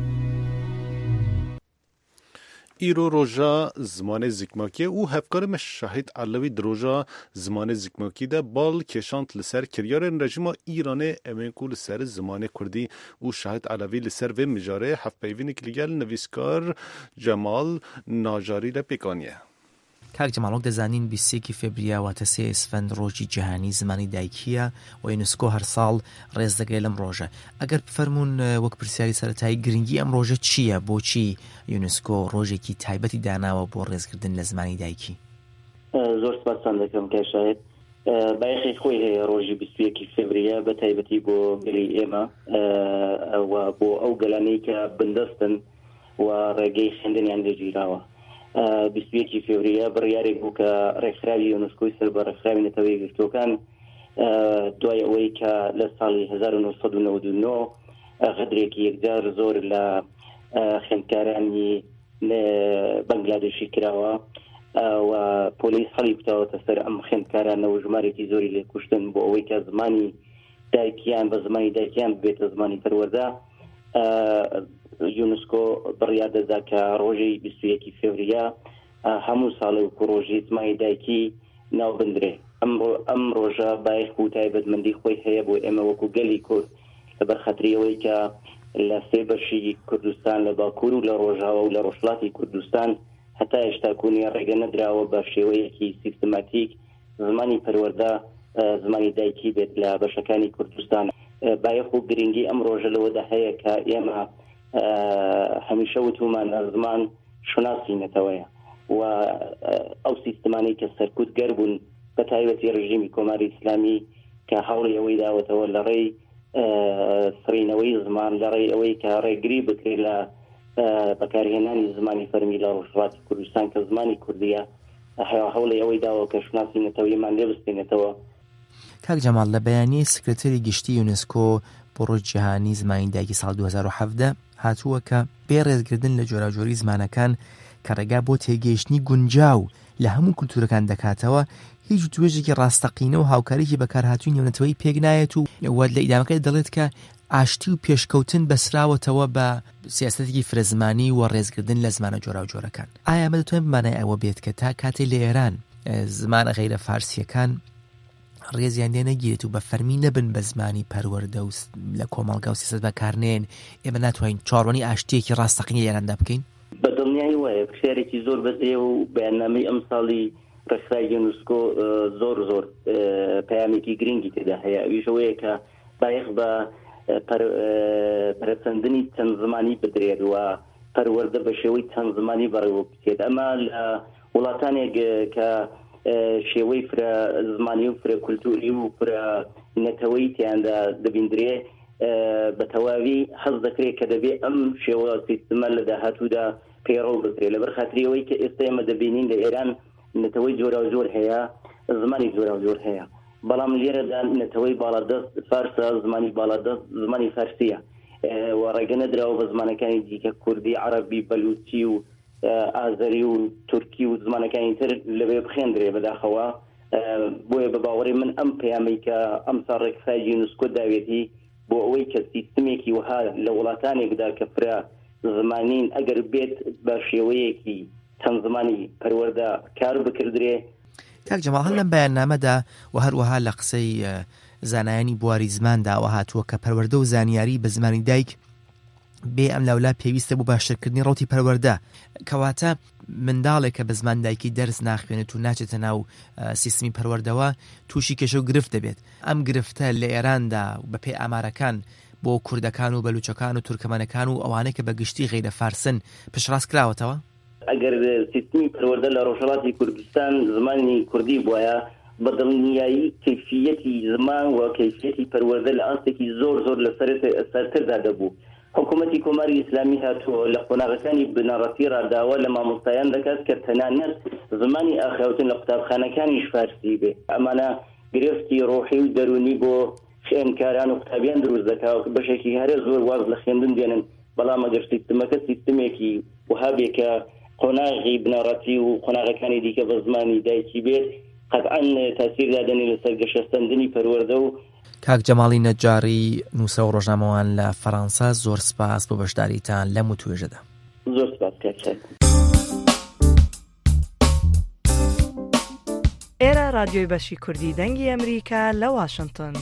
îro roja zimanê zikmakî û hevkarê me Şahîd Elewî di roja zimanê zikmakî de bal kêşand li ser kiryarên rejima Îranê em ên ku li ser zimanê Kurdî û Şahîd Elewî li ser vê mijarê hevpeyvînekî li gel nivîskar Cemal Najarî le pêkaniye. کاک جەماڵۆک دەزانین 23 فێبریا واتە 3 ئەسفەند ڕۆژی جیهانی زمانی دایکیە و یونسکۆ هەر ساڵ ڕێز دەگەی لەم ڕۆژە. ئەگەر بفەرمونون وەک پرسیاری سەرەتایی گرنگی ئەم ڕۆژە چییە؟ بۆچی یونسکۆ ڕۆژێکی تایبەتی داناوە بۆ ڕێزکردن لە زمانی دایکی؟ زۆر سپاسان دەکەم کای شاهێد. بايخي خوي روجي بسويكي فبراير بتايبتي بو قلي إيما وبو أو قلانيكا بندستن ورقي خندن عند جيراوة بسويكي فبراير برياري بوكا رخراوي يونسكو سربا رخراوي نتوي قرتوكان دواي أويكا لسالي 1999 غدريكي يقدر زور ل خندكاراني بنغلاديشي كراوة و پۆلیس هەڵی بتەوەتە سەر ئەم خوێندکارانە و ژمارێکی زۆری لێ کوشتن بۆ ئەوەی کە زمانی دایکیان بە زمانی دایکیان ببێتە زمانی پەروەردە. یونسکۆ بڕیار دەدا کە ڕۆژی 21 فێڤریە هەموو ساڵ و ڕۆژی زمانی دایکی ناو بندرێ. ئەم ڕۆژە بایەخ و تایبەتمەندی خۆی هەیە بۆ ئێمە وەکو گەلی کورد لەبەر خەتریەوەی کە لە سێ بەشی کوردستان لە باکوور و لە ڕۆژاوە و لە ڕۆژهەڵاتی کوردستان هەتا هێشتا کوونی ڕێگە نەدراوە بە شێوەیەکی سیستماتیک زمانی پەروەردە زمانی دایکی بێت لە بەشەکانی کوردستان. بایەخ و گرنگی ئەم ڕۆژە لەوەدا هەیە کە ئێمە هەمیشە وتومان زمان شناسینەتەوەیە و ئەو سیستمانەی کە سەرکوت گەربوون بە تایبەتی ڕژیمی کۆماری ئیسلامی کە هەوڵی ئەوەی داوەتەوە لە ڕێی سڕینەوەی زمان لە ڕێی ئەوەی کە ڕێگری بکرێت لە بەکارهێنانی زمانی فەرمی لە ڕۆژهەڵاتی کوردستان کە زمانی کوردیە هەوڵی ئەوەی داوە کە شناسینەتەوەیمان لێ بستێنێتەوە. کاک جەماڵ لە بەیانی سکرتێری گشتی یونسکۆ بۆ ڕۆژ جیهانی زمانی دایکی ساڵ 2017 هاتووە کە بێ ڕێزگردن لە جۆراجۆری زمانەکان کە ڕێگا بۆ تێگەیشتنی گونجاو لە هەموو کولتورەکان دەکاتەوە هیچ توێژێکی ڕاستەقینە و هاوکاریکی بەکارهاتووی نێونەتەوەی پێک نایەت و لە ئیدامەکەی دەڵێت کە ئاشتی و پێشکەوتن بەسراوەتەوە بە سیاسەتێکی فرەزمانی و ڕێزگردن لە زمانە جۆراوجۆرەکان. ئایا ئەمە دەتوانێت بمانای ئەوە بێت کە تا کاتێ لە ئێران زمانە غەیرە فارسیەکان ڕێزیان لێ نەگیرێت و بە فەرمی نەبن بە زمانی پەروەردە و لە کۆمەڵگا و سیاسەت بەکارنێن ئێمە ناتوانین چاڕوانی ئاشتیەکی ڕاستەقینی ئێراندا بکەین؟ بە دڵنیایی وایە پرسیارێکی زۆر بەدرێ و بەیاننامەی ئەم ساڵی ڕێکخراوی یونسکۆ زۆر پەیامێکی گرنگی تێدا هەیە. ئەویشەوەیە کە بایەخ بە پەرەچەندنی چەند زمانی بدرێت و پەروەردە بە شێوەی چەند زمانی بەڕێوە بچێت. ئەمە لە وڵاتانێک کە شێوەی فرە زمانی و فرە کولتوری و فرە نەتەوەی تیاندا دەبیندرێ بە تەواوی حەز دەکرێت کە دەبێت ئەم شێوە سیستمە لە داهاتوودا پەیڕەو بکرێت لەبەر خاتریەوەی کە ئێستا ئێمە دەبینین لە ئێران نەتەوەی جۆرا و جۆر هەیە زمانی جۆرا و جۆر هەیە بەڵام لێرەدا نەتەوەی باڵادەست فارسە زمانی باڵادەست زمانی فارسیە و ڕێگە نەدراوە بە زمانەکانی دیکە کوردی عەرەبی بەلوچی و ئازەری و تورکی و زمانەکانی تر لەبێ بخێندرێ بەداخەوە. بۆیە بە باوەڕی من ئەم پەیامەی کە ئەمسا ڕێکخراوی یونسکۆ داوێتی بۆ ئەوەی کە سیستمێکی وها لە وڵاتانێکدا کە فرە زمانین ئەگەر بێت بە شێوەیەکی چەند زمانی پەروەردە کار بکردرێ. کاک جەماڵ هەر لەم بەیاننامەدا و هەروەها لە قسەی زانایانی بواری زماندا و هاتووە کە پەروەردە و زانیاری بە زمانی دایک بێ ئەم لەولا پێویستە بۆ باشترکردنی ڕوتی پەروەردە کەواتە منداڵێک کە بە زمان دایکی دەرس ناخوێنێت و ناچێتە ناو سیستمی پەروەردەوە تووشی کێشە و گرفت دەبێت. ئەم گرفتە لە ئێراندا بە پێی ئامارەکان بۆ کوردەکان و بەلوچەکان و تورکمانەکان و ئەوانەی کە بە گشتی غەیرە فارسن پشتڕاست کراوەتەوە؟ ئەگەر سیستمی پەروەردە لە ڕۆژهەڵاتی کوردستان زمانی کوردی بووایە بەدڵنیایی کەیفیەتی زمان و کەیفیەتی پەروەردە لە ئاستێکی زۆر لە سەرتردا دەبوو. حکوومەتی کۆماری ئیسلامی هاتووە لە قۆناغەکانی بنەڕەتی ڕاداوە لە مامۆستایان دەکات کە تەنانەت زمانی ئاخاوتن لە قوتابخانەکانیش فارسی بێ. ئەمانە گرفتی ڕۆحی و دەرونی بۆ خوێندکاران و قوتابیان دروست دەکات بەشێکی هەرە زۆر واز لە خوێندن دێنن بەڵام ئەگەر سیستمەکە سیستمێکی وها بێ کە قۆناغی بنەڕەتی و قۆناغەکانی دیکە بە زمانی دایکی بێت قەتعەن تاسیر دادەنی لەسەر گەشەستەندنی پەروەردە. و کاک جەماڵی نەجاری نووسە و ڕۆژنامەوان لە فەڕەنسا زۆر سپاس بۆ بەشداریتان لەم و توێژەدا. زۆر سپاس کاک. ئێرە رادیۆی بەشی کوردی دەنگی ئەمریکا لە واشنگتن.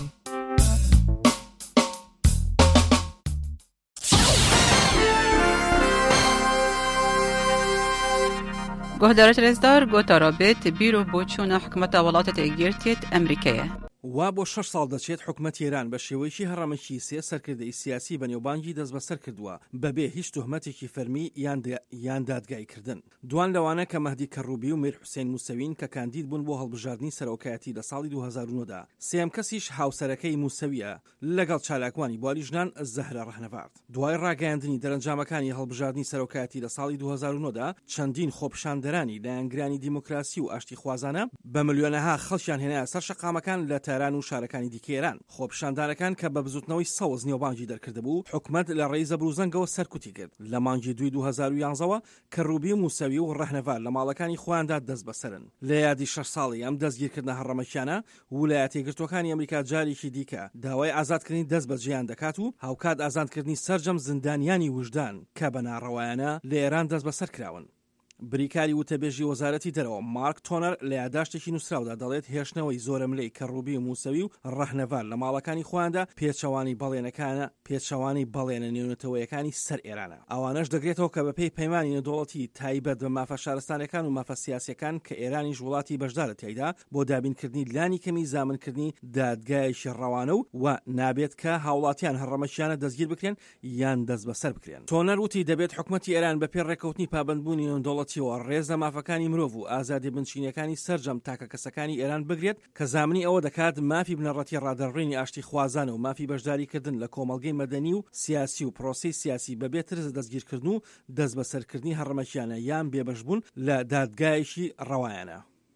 گهدارت رزدار گوتا رابط بیرو بوچون حکومت ولایت ایگرتیت امریکیه. وا بۆ 6 ساڵ دەچێت حکومەتی ئێران بە شێوەیەکی هەڕەمەکی سێ سەرکردەی سیاسی بەنێوبانگی دەست بەسەر کردووە بەبێ هیچ تۆهمەتێکی فەرمی یان دادگایکردن. دوان لەوانە کە مەهدی کەڕوبی و میر حوسێن موسەوین کە کاندید بوون بۆ هەڵبژاردننی سەرۆکایەتی لە ساڵی 2009دا. سێم کەسیش هاوسەرەکەی موسەویە لەگەڵ چالاکوانی بواری ژنان زەهرە ڕەهنەڤارد. دوای ڕاگەیاندنی دەرەنجامەکانی هەڵبژاردننی سەرۆکایەتی لە ساڵی 2009دا چەندین خۆپشاندەرانی لایەنگرانی دیموکراسی و ئاشتی خوازانە بە ملیۆنەها خەڵکیان هێنایە سەر شەقامەکان لە تاران و شارەکانی دیکەێران. خۆپشاندانەکان کە بە بزوتنەوەی سەوز نێوبانگی دەرکردبوو حکومەت لە ڕێی زەبروزەنگەوە سەرکوتی کرد. لە مانگی 2011ەوە کەڕوبی و موسەوی و ڕەهنەڤار لە ماڵەکانی خۆیاندا دەست بەسەرن. لە یادی 6 ساڵی ئەم دەستگیرکردنە هەڕەمەکیانە ویلایەتە یەکگرتووەکانی ئەمریکا جارێکی دیکە داوای ئازادکردنی دەست بەجێیان دەکات و هاوکات ئازادکردنی سەرجەم زندانیانی وجدان کە بە ناڕەوایانە لە ئێران دەست بەسەر کراون. بریکاری وتەبێژی وەزارەتی دەرەوە مارک تۆنەر لە یاداشتێکی نووسراودا دەڵێت هێشتنەوەی زۆرەملەی کەڕوبی و موسەوی و ڕەهنەڤار لە ماڵەکانی خۆیاندا پێچەوانی بەڵێنە نێونەتەوەیەکانی سەر ئێرانە. ئەوانەش دەگرێتەوە کە بەپێی پەیمانی نێودەوڵەتی تایبەت بە مافە شارستانەکان و مافە سیاسیەکان کە ئێرانیش وڵاتی بەشدارە تێیدا بۆ دابینکردنی لانی کەمی زامنکردنی دادگایەکی ڕەوانە و نابێت کە هاوڵاتیان هەڕەمەکیانە دەستگیر بکرێن یان دەست بەسەر بکرێن. تۆنەر وتی دەبێت حکومەتی ئێران بەپێ ڕێکەوتنی پابەندبوونی نێودەوڵەتی ڕێز لە مافەکانی مرۆڤ و ئازادی بنشینەکانی سەرجەم تاکە کەسەکانی ئێران بگرێت کە زامنی ئەوە دەکات مافی بنەڕەتی ڕادەڕێنی ئاشتی خوازانە و مافی بەشداریکردن لە کۆمەڵگەی مەدەنی و سیاسی و پرۆسی سیاسی بەبێ ترس دەستگیرکردن و دەست بەسەرکردنی هەڕەمەکیانە یان بێبەشبوون لە دادگایەکی ڕەوایانە.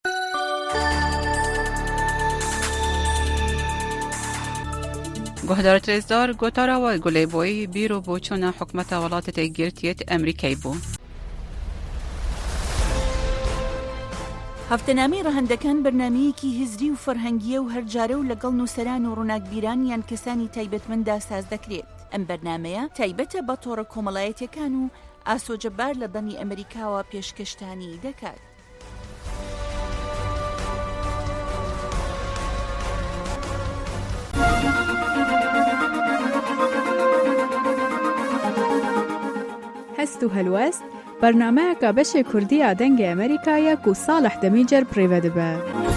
گۆهدارە رێزدار گۆتاراوە گولەیبۆی بیرۆ بۆ چۆنە حکومەتە وڵاتە تێگیرتیێت ئەمریکای بوو. هەفتەنامەی ڕەهەندەکان بەرنامەیەکی هزری و فەرهەنگیە و هەرجارە و لەگەڵ نووسەران و ڕووناکبیران یان کەسانی تایبەتمەندا ساز دەکرێت. ئەم بەرنامەیە تایبەتە بە تۆڕە کۆمەڵایەتیەکان و ئاسۆجەبار لە دەنی ئەمریکاوە پێشکەشتانی دەکات. هەست و هەلوەست بەرنامەیەکە بەشێ کوردیە دەنگی ئەمریکایە و ساڵح دەمیجەر پڕێوە دەبە.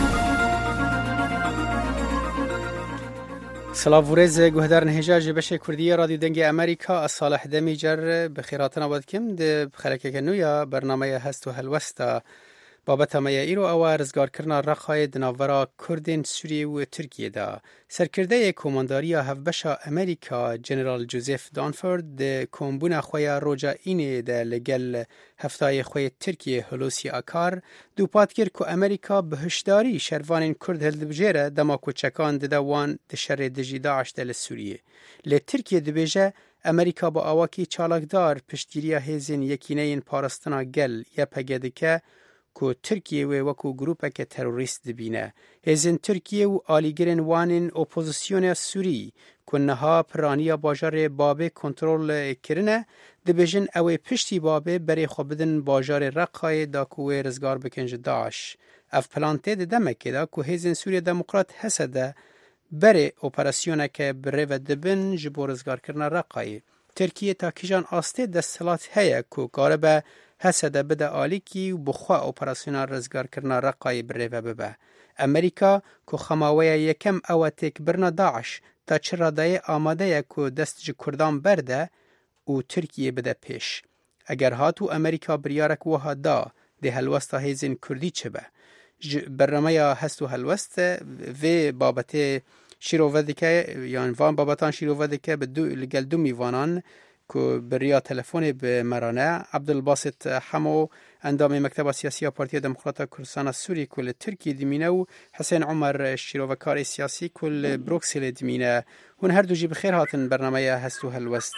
سلااوورێز گوهدارن هێژاژی بەشێ کوردیە رادیو دەنگی ئەمریکا ئەساڵح دەمیجەر بخیراتنە بەدکم خەرەکێکە نوویە بەرنامەیە هەست و هەلوەستە بابەتەمەیە ئیرۆ ئەوە ڕزگارکردنا ڕەخای دناڤەرا کوردین سووریە و تورکیەدا. سەرکردەیە کۆمەنداریە هەفبەشە ئەمریکا جنرال جوزێف دانفۆرد کۆمبوونە خۆیە ڕۆژە ئینێدا لەگەل هەفتای خۆی تورکیە هەلۆسی ئاکار دووپات کرد و ئەمریکا بەهشداری شەروانین کورد هەلدبژێرە دەما کۆچەکان دەدەوان دشەڕێ دژی داعشتە لە سووریە. لە تورکیە دەبێژە ئەمریکا بە ئاواکی چالاکدار پشتگیریە هێزین یەکینەین پاراستنا گەل یە پەگەدەکە کو ترکیه و وکو گروپه که تروریست دبینه. هزین ترکیه و آلیگرین وانین اپوزیسیون سوری که نها پرانی باجار بابه کنترل کرنه دبیجن اوی پشتی بابه بری خوابدن باجار رقای دا کوه رزگار بکنج داعش. اف پلانته دمه که دا که هزین سوری دموکرات حسده بری اپراسیونه که بری و دبن جبو رزگار کرنه رقای. ترکیه تا کجان آسته دستلات هیا که گاربه هسده بده آلیکی و بخوا اپراسیونال رزگار کرنا رقای بره و ببه. امریکا که خماویه یکم او تک برنا داعش تا چرا دای آماده که دست جی کردان برده و ترکیه بده پیش. اگر هاتو امریکا بریارک وها دا ده هلوستا هیزین کردی چه به؟ برنامه هست و هلوست و بابت شیروه دکه یعنی وان بابتان شیروه دکه به لگل دو میوانان که بریا تلفن به مرانه عبدالباسط حمو اندام مکتب سیاسی پارتی دموکرات کردستان سوری کل ترکی دمینه و حسین عمر شیروکار سیاسی کل بروکسل دمینه هون هر دو جی بخیر هاتن برنامه هست و هلوست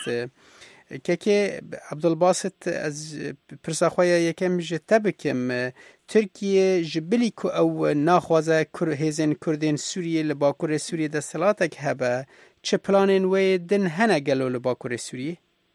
که عبدالباسط از پرساخوی یکم جتبکم ترکیه جبلی که او ناخوازه هیزن کردین سوریه لباکور سوریه دستلاتک هبه چه پلانین و دن هنه گلو لباکور سوریه؟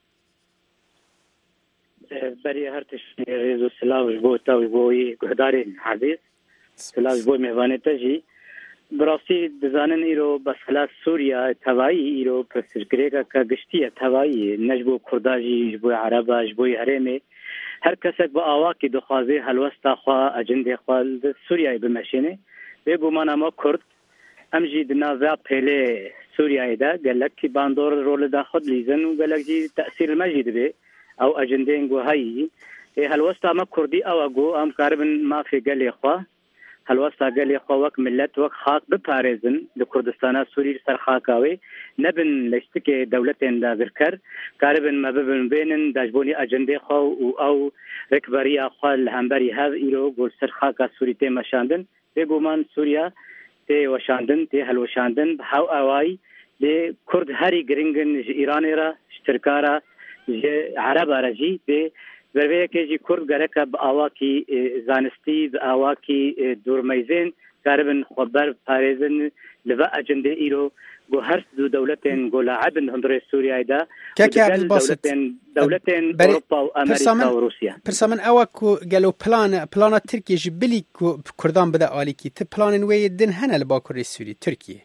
برای هر تشنی ریز و سلاوش بو تاوی بوی گهداری عزیز سلاوش بو مهوانه تجی براستی دزانن ایرو بسخلاف سوریا توائی ایرو پرسرگریگا که گشتیه توائی نجبو کرداجی جبو عربا جبوی حرمه هر کسک با آواکی دخوازی حلوستا خواه اجنده خواه سوریای بمشینه بگو من اما کرد امجد نافع بيلي سوريا دا قال لك باندور رول دا خد ليزن وقال لك جي تاثير المجد به او اجندين جو هاي هالوسطى ما كردي او اجو ام قاربن ما في قال لي اخوا هالوسطى قال لي اخوا وك ملت وك خاق بباريزن لكردستان سوري سر خاكاوي نبن لشتكي دولتين دا ذكر قاربن ما ببن بينن داجبوني اجندي خو او ركبري اخوا الهمبري هاف ايرو قول سر خاكا سوري تي مشاندن بيقومان سوريا تي وشاندن تي هل وشاندن بحاو اواي لكرد هاري جرينجن ايراني را اشتركارا عربا رجي بي بربيه كي كرد غركا باواكي زانستي باواكي دورميزين قاربن خبر باريزن لبا اجنده ايرو جو هر دو دولتين جو لاعبن هندري سوريا دا كاكي عبد الباسط دولتين اوروبا وامريكا وروسيا برسامن اواكو قالوا بلان تركيا جبلي كردان بدا اليكي تبلان وي دن هنا لباكوري السوري تركيا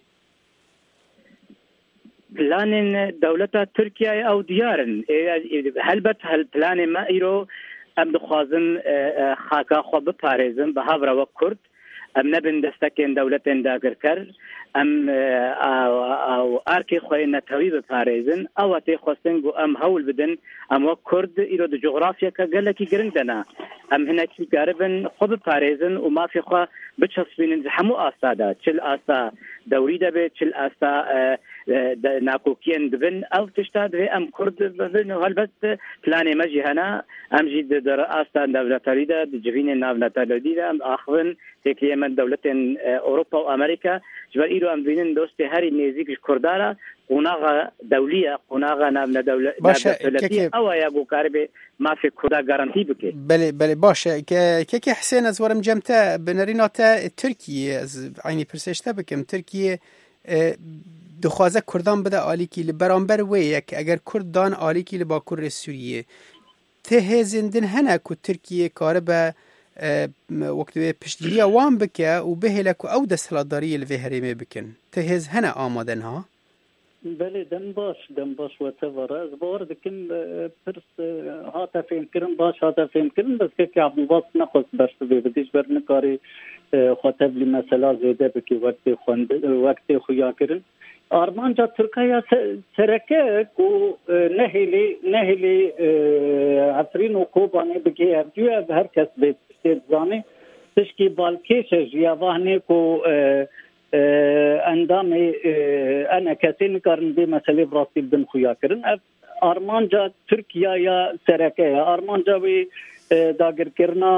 بلان دولتا تركيا او ديارن هلبت هالبلان ما ايرو ام دخوازن خاكا خو بباريزن بهابرا وكرد ام نبن دستكين دولتين داگر کر ام او اركي خوين نتوي بباريزن او تي خوستن جو ام هول بدن ام وكرد ايرو د جغرافيا كغلكي گرندنا ام هنا كي قربن خو بباريزن وما في خو بتشسبين زحمو اسادا تشل اسا دوريده به تشل اسا ناكوكين دبن او تشتاد ام كرد بن هلبت بلاني مجي هنا ام جي در اسا دولتاريدا دجفين نافناتاليدا ام اخون تكليه من دولتين اوروبا وامريكا جبر ايرو ام بينن دوست هاري نيزيك كردارا قناغه دوليه قناغه نافنا دوله دولتيه او ياغو كاربي ما في كودا غارانتي بك بله باشه كي حسين از ورم جمتا بنريناتا تركيا عيني برسشتا بكم تركيا دخوازه کردان بده آلیکی لبرانبر ویک اگر کردان آلیکی لباکور سوریه ته زندن هنه که ترکیه کاره به وقت پشتگیری وان بکه و بهله که او دستلاداری لوی هریمه بکن ته هنه آمادن ها؟ بله دم باش و تفره از بارد کن پرس هاتا فهم کرن باش هاتا فهم کرن بس که عبدالباس نقص برس بدیش بر نکاری خاطب لی مسئله زیده بکی وقت خویا کرن آرمانجا ترکیه سرکه کو نهلی عفرین و کوبانه بگی ارجوه به هر کس به استیدزانه تشکی بالکیش جیاوانه کو اندام انا کسی نکارن به مسئله براستی بدن خویا کرن آرمانجا ترکیه یا سرکه آرمانجا وی داگر کرنا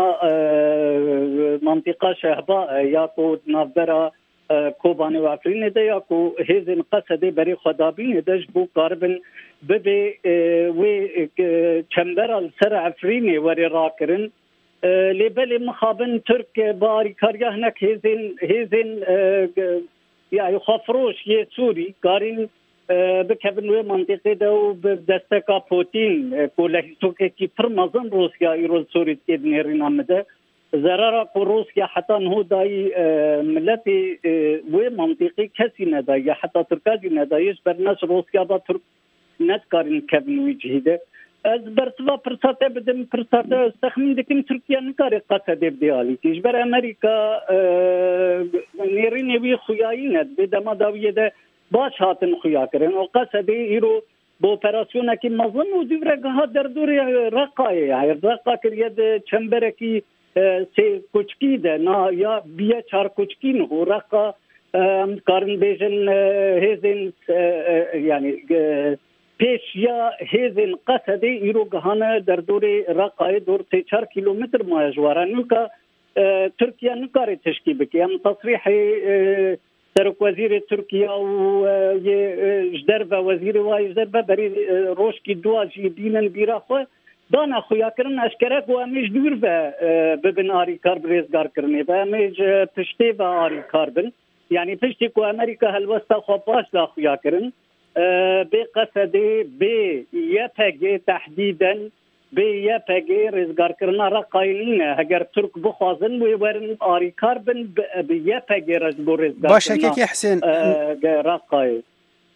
منطقه شهبا یا کو نافبرا کوبانه و افرین ده یا کو هیزن قصده بری خدابین دش بو کاربن ببی و چمبرال سر افرین وری راکرن لیبل مخابن ترک باری کاریه نک هیزن یا خفروش یه سوری کارین بکبن و منطقه ده و دستکا پوتین کو لحیسوکه کی پرمازن روسیا ایرول سوری تید نیرین آمده ضرر کو روسیا حتی نهو دای ملتی و منطقی کسی ندای یا حتی ترکازی ندایش بر نش روسیا با ترک ندکارین کبن وی جهیده از برسوا پرساته بدم پرساته استخمین دکن ترکیه نکاری قصده بدیالی تیش بر امریکا نیرین وی خویایی ند بدما داویه ده باش هاتن خویا کرن و قصده ایرو با اپراسیونه که مظلم و دیوره ها در دور رقایه یعنی رقا کرید چنبرکی سی کوچکی ده نا یا بیا چار کوچکی نه رقا کارن بیژن هیزن یعنی پیش یا هیزن قصده ایرو گهانه در دور رقای دور 3-4 کیلومتر ماجواره نوکا ترکیه نکاری تشکی بکی هم تصریح سرک وزیر ترکیه و جدر و وزیر وای جدر بری روشکی دو جیبینن بیرا خو دانا خویا کرن اشکره کو امیج دور و ببن آری کار برزگار کرنه و امیج پشتی و آری کار بن یعنی پشتی کو امریکا هلوستا خو پاش لا خویا کرن به قصده به یپگی تحدیدا به یپگی رزگار کرنا رقایلین اگر ترک بخوازن و ورن آری کار بن به یپگی رزگار باشه که حسین رقای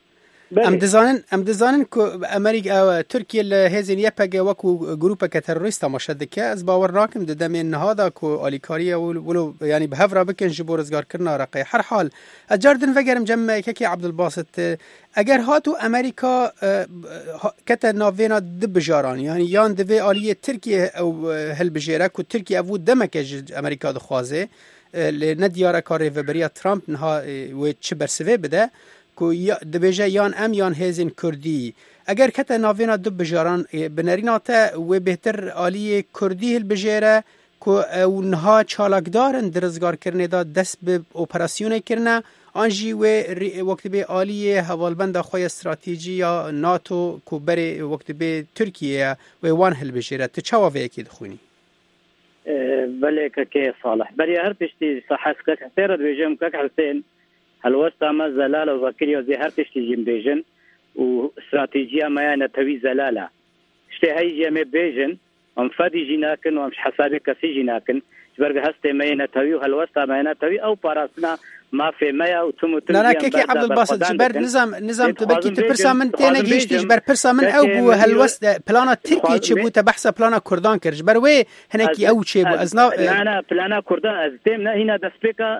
ام دزانن کو امریکا ترکیه له هزین یپګه وکو ګروپه ک تروریست مشدکه از باور ناکم د دمن هذا کو الیکاریا ولو یعنی به هفرا بکن جبور ازگار کرنا رقی هر حال اجاردن وگرم جمع کی عبدالباسط اگر هاتو امریکا کت ناوینا دبجاران یعنی یان دوی آلیه ترکیه او هل بجیره کو ترکیه او دمک امریکا دخوازه لندیاره کاری و بریا ترامپ نها و چه برسوه بده کو دبیجه یان ام یان هزین کردی اگر کت ناوینا دبجاران بنریناته و بهتر آلیه کردی هل بجیره کو اونها چالاکدارن درزگار کرنه دا دست به اپراسیون کرنه آنجی و وقت به آلیه حوالبند خوی استراتژی یا ناتو کو بری وقت به ترکیه و وان هل بجیره تو چه واوی اکید خونی؟ بله که صالح بری هر پشتی صحاس که سیرد بیجم که حسین هلوستا ما زلال و وکری و زی هر پشتی جیم بیجن و استراتژی ما یا نتوی زلاله شتی هایی جمع بیجن ام فادي جيناكن ومش حسابي كسي جيناكن جبرغ هستي ما ينتوي وهالوسطا ما ينتوي او باراسنا ما في ما وتم لا كيكي عبد الباسط جبر نظام تبكي تبرسا من تينا جيش جبر برسا من او بو هالوسط بلانا تركي تشبو تبحث بلانا كردان كر جبر وي هناكي او تشبو ازنا انا بلانا كردان ازتمنا هنا دسبيكا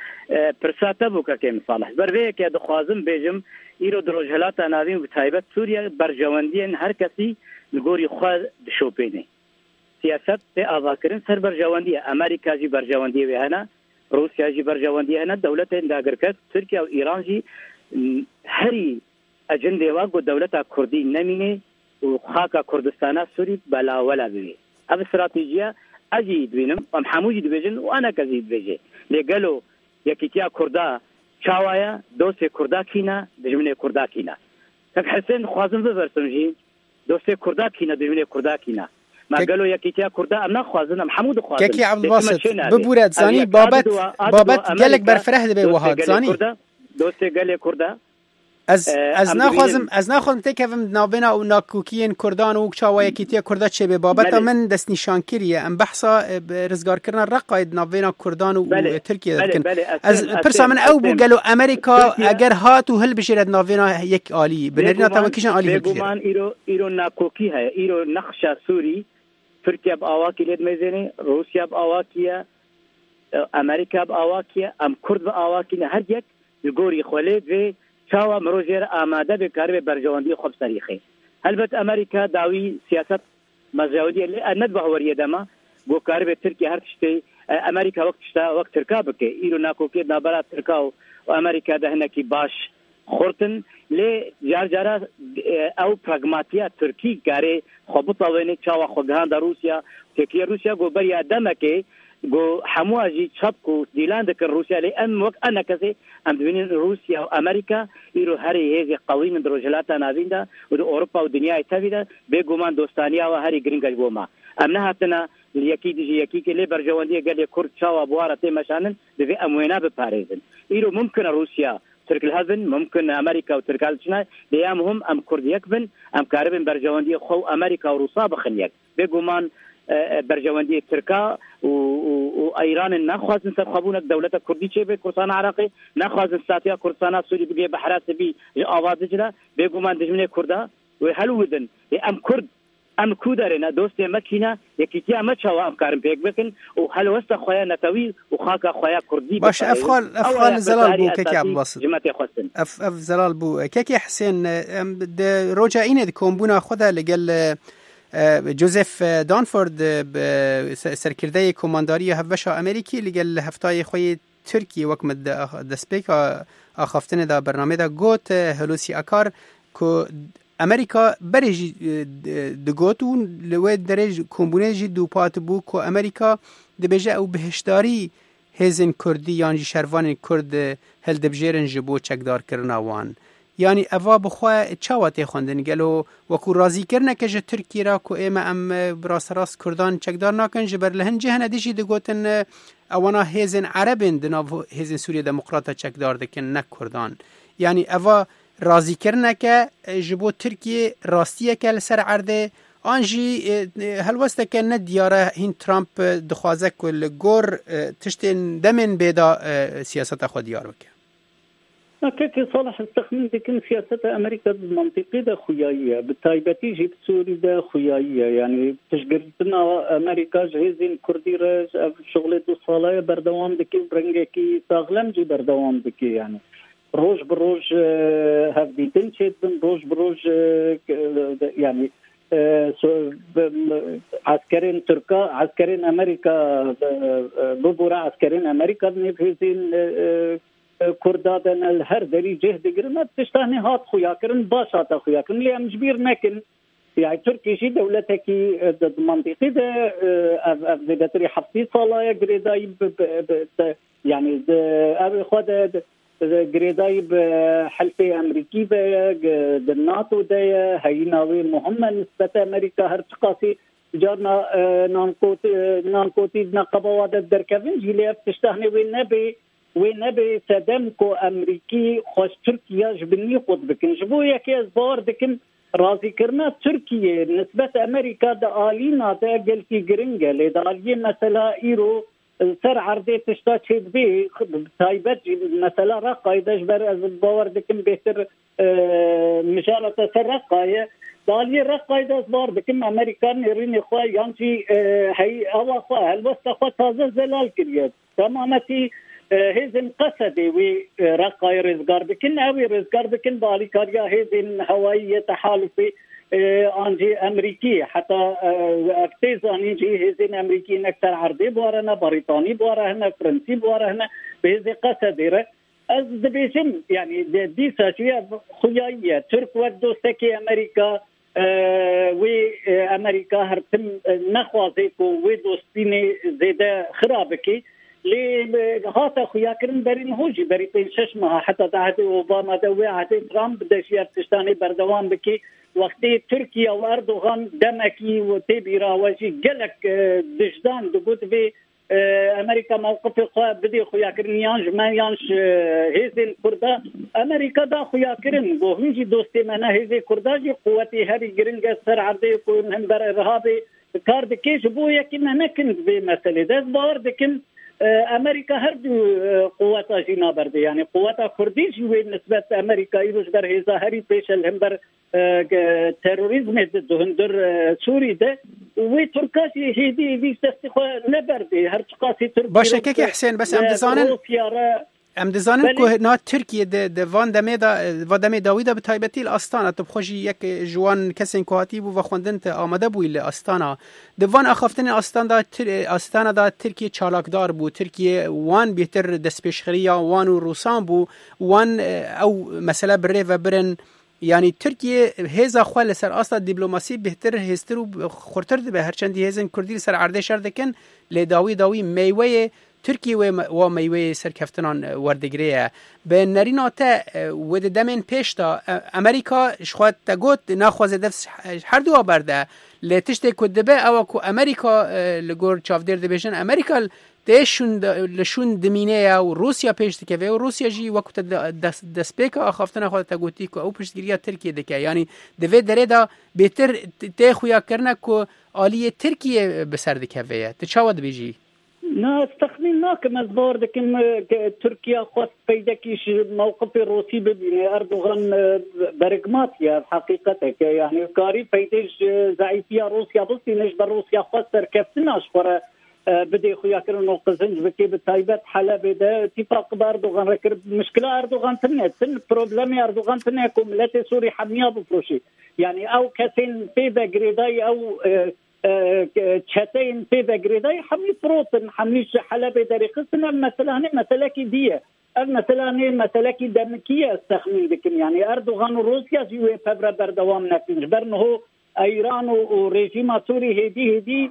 برساته بوكا كيم صالح بروي كي دخوازم بيجم ايرو دروجهلات انادين بتايبت سوريا برجواندين هر كسي نغوري خو دشوبيني سیاست ته آواکرین سر برجواندیه امریکا جی برجواندیه وهنا روسیا جی برجواندیه هنا دولت انداگرکت ترکیه و ایران جی هری اجنده واگو دولت کردی نمینه و خاک کردستان سوری بلا ولا بی اب استراتیجیا اجید بینم ام حموجی دبیجن و انا کزید بیجه لگلو یکیتیا کردا چاوایا دوست کردا کینا دجمنه کردا کینا تک حسین خوازم ببرسم جی دوست کردا کینا دجمنه کردا کینا ما قالوا يا كيتيا كردا انا خوازنا محمود خوازنا كيكي عبد الباسط ببورات زاني بابت قالك برفره دبي وهاد زاني دوستي قال كردا از ناخذم تكفم نابنا او ناكوكين كردان و چاوا كيتيا كردا چه به بابت من دست نشان كريه ام بحثا رزگار كرنا رقايد نابنا كردان و تركيا لكن از برسا من او بو قالوا امريكا اگر هاتو هل بشيرد نابنا يك عالي بنرنا توكيشن عالي بيگومان ايرو ناكوكي ہے ايرو نقشا سوري ترکیه با آواکی لید میزنه روسیا با آواکیه امریکا با آواکیه ام کرد با آواکیه هر یک لگوری خولید و چاوا مروجر آماده به کار برجواندی خوب سریخه البته امریکا داوی سیاست مزاودی ند بهوریه دما گو کار به ترکیه هر چیزی امریکا وقت ترکا بکه ایرو ناکوکی نابرا ترکا و امریکا دهنه کی باش خورتن لی جارجارا او پراگماتیا ترکی کاره خبطا وینه چاوا خوگهان دا روسیا تکیه روسیا گو بریا دمکه گو حمواجی چپ کو دیلان دکن روسیا لی ام وقت انا کسی ام دوینین روسیا و امریکا ایرو هری هیزی قوی من دروجلاتا نازین دا و دو اوروپا و دنیای تاوی دا بگو من دوستانیا و هری گرینگش گوما ام نهاتنا یکی دیجی یکی که لی برجواندی گلی کرد چاوا بوارا تیمشانن دوی اموینا بپاریزن ایرو ممکن روسیا ترك الهزن ممكن امريكا وتركالشنا ليامهم ام كرديك بن ام كاربن برجواندي خو امريكا وروسا بخنيك بيقومان برجواندي تركا وايران ناخذ سبخبونك دوله كردي شبه كردستان عراقي ناخذ ساتيا كردستان سوري بقي بحرات بي اواز جلا بيقومان دجمنه كردا وهلودن ام كرد ام كودرنا دوست مكينه يكيتيا ما تشوا افكار بيك بكن وهل وسط خويا نتوي وخاكا خويا كردي باش افغان زلال بو كيكي عبد الباسط اف زلال بو كيكي حسين رجعين كومبونا خدها لقال جوزيف دانفورد سركردي كومانداري هفشا امريكي لقال هفتاي خوي تركي وكمد دسبيك اخفتن دا برنامه دا گوت هلوسي اكار كو امریکا برج دگوتون لوی درج کمبونه جی دو پات بو کو امریکا دبجه او بهشداری هزن کردی یعنی شروان کرد هل دبجرن جبو چکدار کرنا وان یعنی اوا بخوا چاوات خوندن گلو وکو راضی کرنه که ترکی را کو اما ام براس راس کردان چکدار ناکن جبر لهن جهنه دیجی دگوتن اوانا هزن عربن دناو هزن سوریه دموکراتا چکدار دکن نه کردان یعنی اوا راضی کرنه که جبو ترکیه راستیه که لسر عرده آنجی هلوسته که ندیاره هین ترامپ دخوازه کل گور تشتین دمن بیدا سیاست خود دیار بکه كي صالح استخدم ديكن سياسة أمريكا المنطقية دا خيائية بالتايبتي جيب سوري دا خيائية يعني تشجرتنا أمريكا جهزين كردي رج شغلة الصلاة بردوام دكي برنجكي ساغلم جي بردوام دكي يعني روج بروج هفديتن شيتن روج بروج يعني عسكرين تركا عسكرين أمريكا ببورا عسكرين أمريكا نبهزين كردادن الهر دري جهد قرنا تشتهني هات خوياكرن باشات خوياكرن اللي هم جبير نكن يعني تركي شي دولتك منطقي ده أفضلتري حفظي صلاة قريداي يعني أبي خود قريداي بحلفي أمريكي بالناتو ده هيناوي مهمة نسبة أمريكا هر تقاسي جارنا نانكوتي نقبوات الدركفين جيلي تشتهني ونبي سدمكو أمريكي خوش تركيا جبني قد بكن جبو يكي أزبار دكن رازي كرنا تركيا نسبة أمريكا دا آلينا دا قلتي قرنجة لدا آلية مثلا إيرو سر عرضي تشتا تشيد بي تايبت مثلا رقاي دا جبر أزبار دكن بيتر مجالة سر رقاية دالي رقاي دا أزبار دكن أمريكان يريني خواي يانشي هاي أوا خواي الوسط خواي تازة زلال كريات تمامتي هزن قصدي ورقاي رزقار بكن أوي رزقار بكن بالي كاريا هزن هوائية تحالفي أنجي أمريكي حتى أكتيز أنجي هزن أمريكي نكتر عربي بوارنا بريطاني بوارنا فرنسي بوارنا بهزن قصدي از دبيشن يعني دي ساشية خيائية ترك ودوستكي أمريكا وأمريكا هرتم نخوازيكو ودوستيني زيادة خرابكي لي هاتا خوياكرن برين هوجي بري بينشش معها حتى عهد اوباما دوي عهد ترامب دشير تشتاني بردوام بكي وقتي تركيا واردوغان دمكي وتبي راوجي قلك دجدان دقوت في امريكا موقف بدي خوياكرن يانج ما يانش هيزن كردا امريكا دا خوياكرن بوهنجي دوستي منا هيزي كردا جي قوتي هري جرنجا سر عرضي يكون هم بر ارهابي كارد كيش بو يكن نكن بمساله ده بار دكن أمريكا هردو قواتها جينا برده يعني قواتها كردي جوي نسبة أمريكا يروش بر هيزا هري بيش الهمبر تيروريزم ضد هندر سوري ده وتركاشي هيدي دي تستخدم نبرده هر تقاسي تركي باشه كي حسين بس ام دزانن که نا ترکیه د وان دمه داویدا به تایبتی الاستانه تو خوشی یک جوان کسین کوهاتی بو و خوندن ته آماده بو ال استانه د وان اخفتن استانه دا ترکیه چالاکدار بو ترکیه وان بهتر دسپیشخریا وان و روسان بو وان او مثلا بره و برن يعني تركيا هذا خال سر اصلا دبلوماسي بهتر هستر و خورتر به هر چندی هزن کردی سر عرض شردکن لداوی میوه تركيا وميوي سركفتنان وردگريه به نريناته ود دمن پیشتا امريكا شخوت تگوت ناخوازه دفس هر دو برده لتشته کدبه او کو امريكا لگور چافدر دبشن امريكا تشون لشون دمینه و روسیا پیشت که و روسیا جی وقت دسپیک اخافتن خود تگوتی کو او پشتگیری ترکیه دکه یعنی دوی دره دا بهتر ته خویا کرنه کو عالی ترکیه بسر دکه ویه تچاود بیجی نا استخدم ناكم أزبار لكن تركيا خاص بيدكيش موقف روسي ببين أردوغان برقماتيا حقيقتك يعني كاري بيدش زعيفية روسيا بصي نجبر روسيا خاص تركفتناش فرا بدي خويا كرنو قزنج بكي بتايبت حلب ده اتفاق باردوغان ركب مشكلة أردوغان تن بروبلمي أردوغان تنكم ملتي سوري حمية بفروشي يعني أو كسين في بجريداي أو تشاتين في بجريداي حمي بروتن حمي حلب دريقسنا مثلا كدية مثلا كي دمكية استخمين بكم يعني أردوغان وروسيا جيوه فبرا بردوام نفنج برنه إيران وريجيم سوري هدي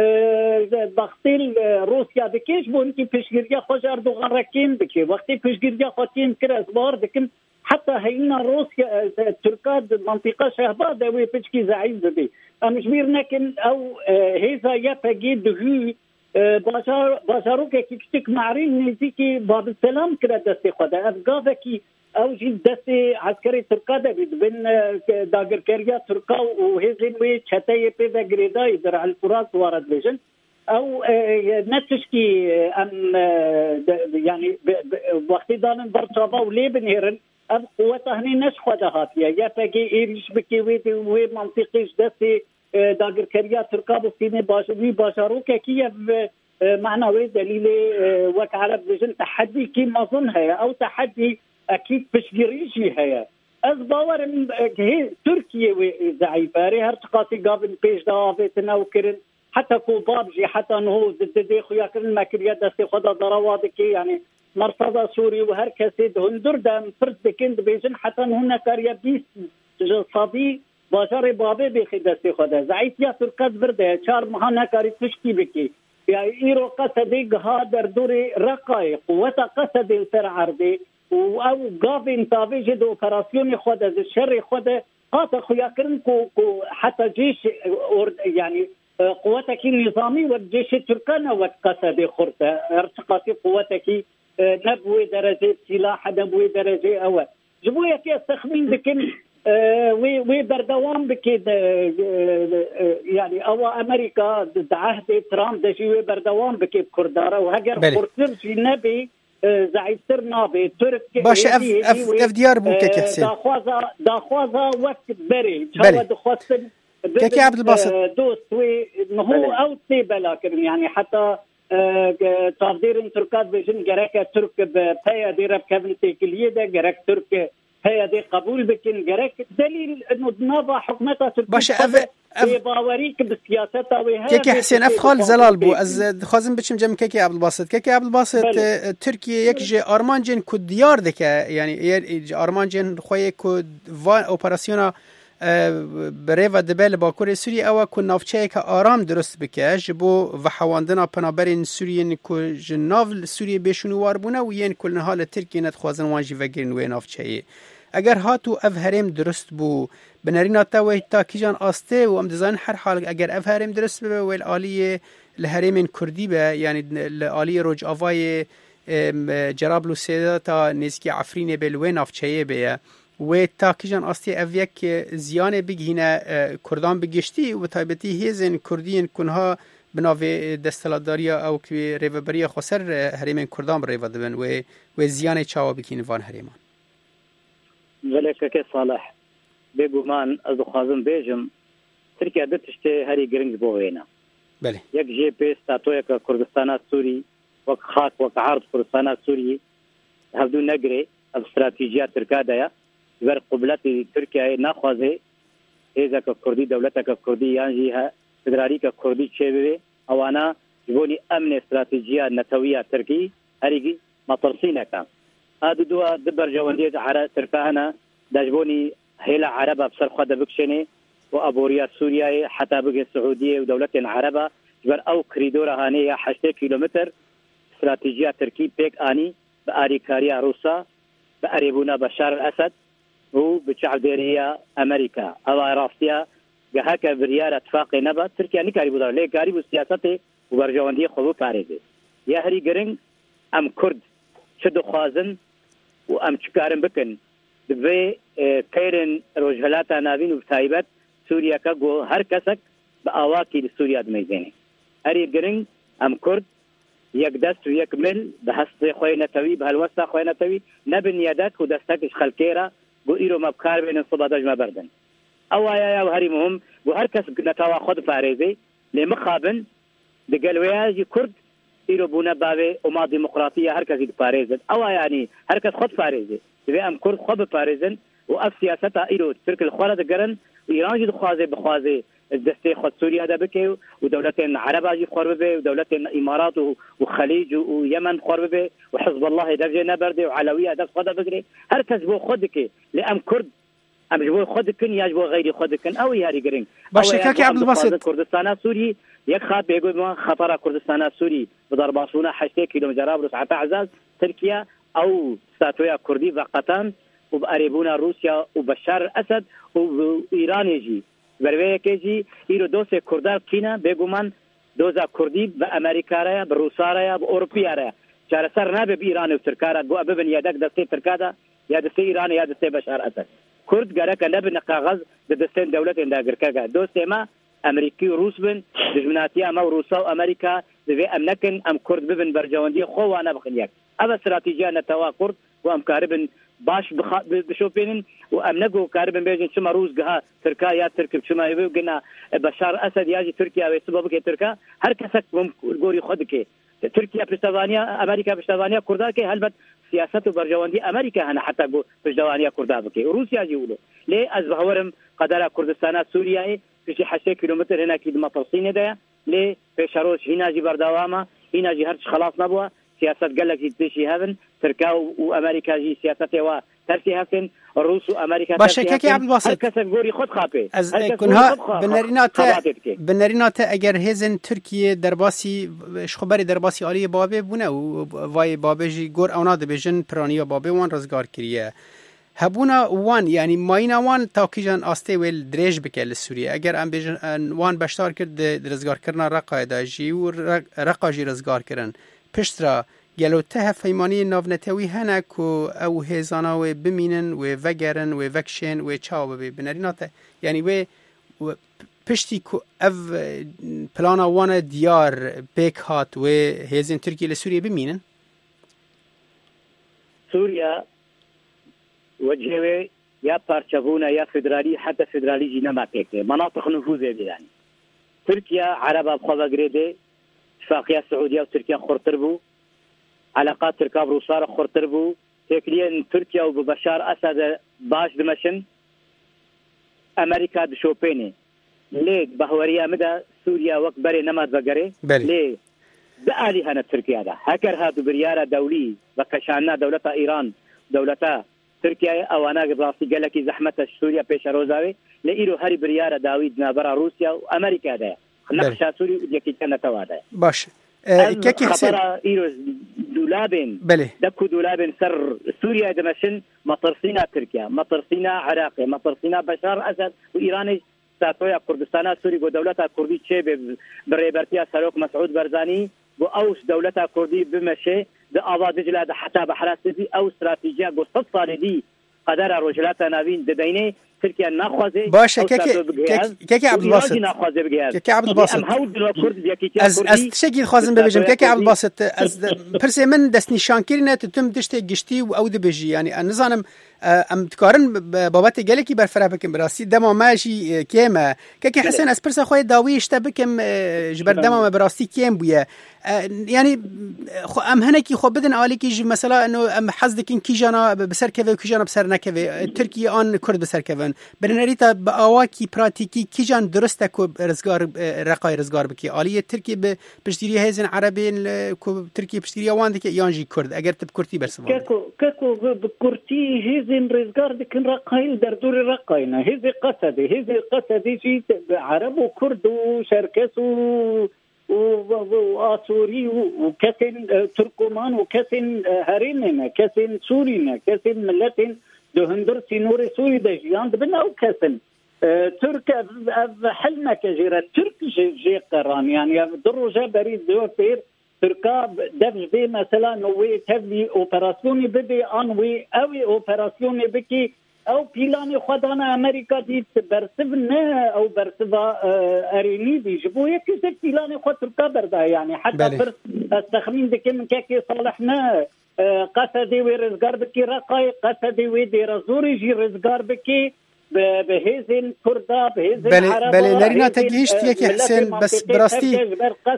وقتی روسیا دکیش بون که پیشگیری خوش اردوغان رکیم بکی وقتی پیشگیری خودیم کرد بار دکم حتی هینا روسیا ترکاد منطقه شهبا دوی پیشگی ضعیف بی امش میر نکن او هیزا یپگی دهی بازارو که کتک معرین نزدیکی باب السلام کرد دستی خدا افغاده کی او جی دستی عسکری ترکاده بید بین داگرکریا ترکا و هزین وی چطه پی و گریدای در الفرات وارد بشن او نتشكي ام يعني وقت دان برتابا وليبن هيرن اب قوته هني نشخه هاتيه يا تاكي ايش بكي وي منطقي دسي داگر كريا تركاب سيني باشوي باشارو كي معنوي دليل وك عرب فيجن تحدي كي ما اظن هي او تحدي اكيد بشجريشي هي از باور هي تركيا ضعيفه هر تقاسي قابل بيش دافتنا وكرن حتى كو بابجي حتى انه ضد خويا كرن ما كريا دسي خدا ضرواتك يعني مرصد سوري وهر كسيد هندر دم فرد كند بيجن حتى هنا كاريا بيس صبي باشار بابي بخي دسي خدا ضعيف يا تركز برده چار مهانا كاري تشكي بكي يا ايرو قصدي هادر دوري رقاي قوه قصدي سر عرضي او قابين طابي جد اوبراسيون خدا الشر خدا قاطع خويا كرن كو حتى جيش يعني قوتك النظامي والجيش التركاني وقصدي خرطه ارتقاطي قوتك نبوي درجه سلاح نبوي درجه اول جبويا كي استخدم بكم وي بردوام بكيد يعني او امريكا عهد ترامب دجي بردوام بكيد كرداره وهجر خرطر في نبي زعيمتر نابي ترك باش اف ديار بو كيك حسين داخوازا وقت بري جواد خاصن كيك عبد الباسط دوست وي هو او تيبه لكن يعني حتى تقدير تركات بيجن جرك ترك بهي دي ركبن تكليه ده جرك ترك هي دي قبول بكن جرك دليل انه نافا حكومتها باش باوريك بسياستها وهي كيكي حسين افخال زلال بو از خازم بچم جم كيكي عبد الباسط كيكي عبد الباسط تركيا يكجي ارمانجن كو ديار دك يعني ارمانجن خوي كو اوبراسيونا بريفا دبل باكور سوريا او كو نافچه که آرام درست بکش بو وحواندنا پنابرین سوريين كو جناف سوريا بيشونو واربونه و ين كل نهال تركيا نتخوازن وانجي وگرن و نافچه اگر هاتو اف هرم درست بو بنرينا تا تا کیجان آسته و ام دزان هر حال اگر اف هرم درست بو و الاليه الهرم كردي به يعني الاليه روج اوای جرابلو سيدا تا نزكي عفرين بالوين نافچه به و تاکیجان آستی اویک زیان بگینه کردان بگشتی و تایبتی هیزن کردین کنها بناوی دستلاداریا او که ریوبریا خسر هریمن کردان ریو دبن و زیان چاوا بکین وان هریمان ذلك که صالح بگو من از خوازم بیجم ترکیه دتشته هری گرنگ بوینا بله یک جی پی ستاتوی که کردستان سوری وک خاک وک عرض کردستان سوری هفدو نگری استراتیجیات ترکاده بر قبلت ترکیه نخوازه ایزا که کردی دولت که کردی یانجیها فدرالی که کردی چه بی اوانا جبونی امن استراتیجیه نتویه ترکی هریگی مطرسینه کام هادو دوا دبر جواندیت عرب ترکاهنا دجبونی هیلا عربه بسر خود بکشنه و ابوریا سوریه حتی بگه سعودیه و دولت عربه جبر او کریدور هانیه 8 کیلومتر استراتیجیه ترکی پیک آنی به آریکاریا روسا به عربونا بشار الاسد و بشعب ديرية أمريكا أو راستيا جهك بريار اتفاق نبات تركيا نكاري بدار ليه كاري بالسياسة وبرجواندية خلو باريزي يا هري جرين أم كرد شدو خازن وأم شكارن بكن دبي كيرن رجلاتا نابين وبتايبات سوريا كجو هر كسك بأواكي لسوريا دميزيني هري جرين أم كرد يقدس ويكمل بحس خوينا توي بهالوسط خوينا توي نبن يدك ودستك خلكيرا بو ایرو مبکار بین صبح داج ما بردن او یا هری مهم بو هر کس نتوا خود فارزی لمخابن دقلویاجی کرد ایرو بونا باوی وما ديمقراطيه هر کس فارزن او يعني هر کس خود فارزی به ام کرد خود فارزن و اف سیاست ایرو ترک الخوالد گرن ایران جد خوازه بخوازه دسته خود سوريا ده بكي ودولتين عرب جي خرب به ودولتين امارات وخليج ويمن خرب به وحزب الله درجه نبرده وعلويه ده خد بكري هر كس بو خدك لام كرد ام جبو خدكن يجبو غير خدكن او ياري جرين باش كاكي عبد الباسط كردستان سوري يك خاط بيقول ما خطر كردستان سوري بضرباسونا 8 كيلومتر جرابلس عطا عزاز تركيا او ستاتويا كردي وقتان وبقريبونا روسيا وبشار الاسد وايران يجي بروی کیجی ایرو دوسه کردار کینا بگومان دوزا کردی به امریکا را به روسا را به اروپا را چاره سر نه به ایران و ترکیه را گو ابن یادک دسته ترکیه یا دسته ایران یا دسته بشار اسد کرد گره کنه به کاغذ د دسته دولت انداگر کګه دوسته ما امریکی و روس بن دژمناتی اما روسا و امریکا دبي امنكن ام كرد ببن برجواندي خو وانا بخليك ابا استراتيجيه نتوا كرد وام كاربن باش بشوفين وامنقو كاربن بيجن شما روس جها تركيا يا تركب شما يبقى بشار اسد ياجي تركيا وسببك تركيا هر كسك غوري خدك تركيا بشتوانيا امريكا بشتوانيا كرداك هلبت سياسه برجواندي امريكا هنا حتى بشتوانيا كردابك روسيا يقولوا ليه ازبهورم قدر كردستان سوريا في 8 كيلومتر هنا كيد مطرسين ده ليه بشروش هنا جي بردوامه هنا جي هرش خلاص نبوه سياسه قال لك تشي هذن تركيا وامريكا جي سياسته و ترسي هفن روس وامريكا باشه كي عبد الباسط كسب غوري خود خابه از کنها بنرینات اگر هزن ترکیه درباسی خبری درباسی عالی بابه بونه و وای بابه جی گور اونا دبیجن پرانیا بابه وان رزگار کریه هبونا وان یعنی ماینا وان تاکیجان آسته ویل دریج بکل سوریه اگر ام بیجن وان بشتار کرد رزگار کرنا رقای داجی و رقاجی رزگار کرن پشترا گلو ته فیمانی ناونتوی هنه که او هزاناوی بمینن و وگرن و وکشن و چاو ببینرینات یعنی و پشتی که او پلانا وان دیار بیک هات و هزین ترکیه لسوریه بمینن سوريا وجهه يا بارشابونا يا فدرالي حتى فدرالي جينا ما بيكته مناطق نفوذ يعني تركيا عربة بخوضة قريدة اتفاقية السعودية وتركيا خورتربو علاقات تركيا وروسارة خورتربو تكليا تركيا وبشار أسد باش دمشن أمريكا دشوبيني ليه بهوريا مدى سوريا وقت بري نماد بقري ليه بقالي هنا تركيا ده هكر هادو بريارة دولي بكشانا دولتا إيران دولتا تركيا أوانا قبراسي قالك زحمة سوريا بيش روزاوي لإيرو هاري بريارة داويد نابرا روسيا وأمريكا ده نقشا سوري وديكي كان توادا باش كيكي حسين إيرو دولابين دكو دولابين سر سوريا دمشن مطرسينا تركيا مطرسينا عراقي مطرسينا بشار أسد وإيراني ساتويا كردستان سوري ودولتا كردي تشيب بريبرتيا سلوك مسعود برزاني وأوش دولتا كردي بمشي ده آباد دجلة ده حتى بحراسي أو استراتيجية قصة صاردي قدر رجلاتا نابين دبينه تركيا ناخذه باشه كيكي عبد الباسط كيكي عبد الباسط از تشكي خازن ببجم كيكي عبد الباسط از برسي من دست نشان كيرنا تتم دشتي گشتي او دبجي يعني نظام ام تقارن بابت گلکی بر فرا بکم براستی دما ماشي کیما كيكي حسن از پرسه خوي داوي اشته بکم جبر دما براستی کیم بويه يعني خو ام هنكي خو بدن عليكي مثلا انه ام حزدكين كي جانا بسر كيف وكي جانا بسر نكوي تركيا ان كرد بسر كيفن برنريتا باواكي براتيكي كي جان درسته كو رزگار رقاي رزگار بكي عليه تركيا بشتري هزن عربي كو تركيا بشتري واندك يانجي كرد اگر تب كرتي برسوا كاكو بكرتي هزن رزگار دكن رقاي دردور رقاينا هزي قصدي شي عرب وكرد وشركس وآسوري وكسن تركمان وكسن هريننا كسن سورينا كسن ملتين دهندر سينور سوري دجيان دبنا وكسن ترك حلنا كجيرة ترك جي قران يعني دروجة بريد دوفير تركا دفج بي مثلا نوي تبلي اوبراسيوني بدي انوي اوي اوبراسيوني بكي او بيلاني خدانا امريكا دي برسفنا او برسفا اريني دي جبو يكسك بيلاني خد تركا بردا يعني حتى فرس التخمين دي كم كاكي صالحنا قصدي ورزقار بكي رقاي قصدي ودي رزوري جي رزقار بكي بهزن كردا بهزن عربا بله نرينا تجيشت يكي حسين بس براستي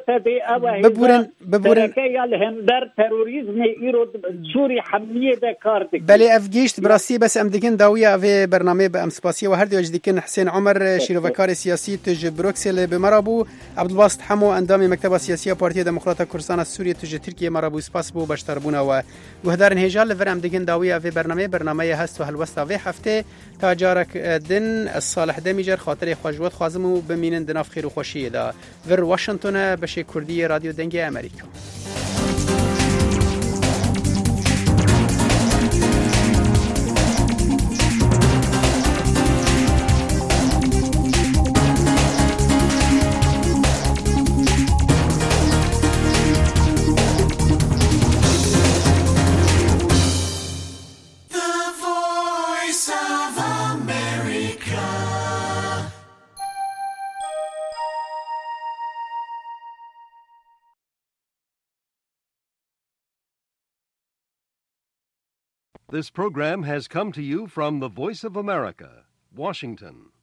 ببورن كي الهمبر تيروريزم ايرو سوري حمية دا كاردك بله افجيشت براستي بس ام ديكن داوية في برنامج بام سباسية وهر ديوج ديكن حسين عمر شيروفكار سياسي تج بروكسل بمرابو عبد الباسط حمو اندامي مكتب سياسية بارتية ديمقراطية كردستان السورية تج تركيا مرابو سباس بو باشتربونا و وهدار هجال لفر ام ديكن داوية في برنامج هست و هلوستا في هفته تاجارك دن الصالح دمیجر خاطر خوشوت خوازم و بمینن دناف خیر و خوشی دا ور واشنطن بشه کردی رادیو دنگ امریکا This program has come to you from the Voice of America, Washington.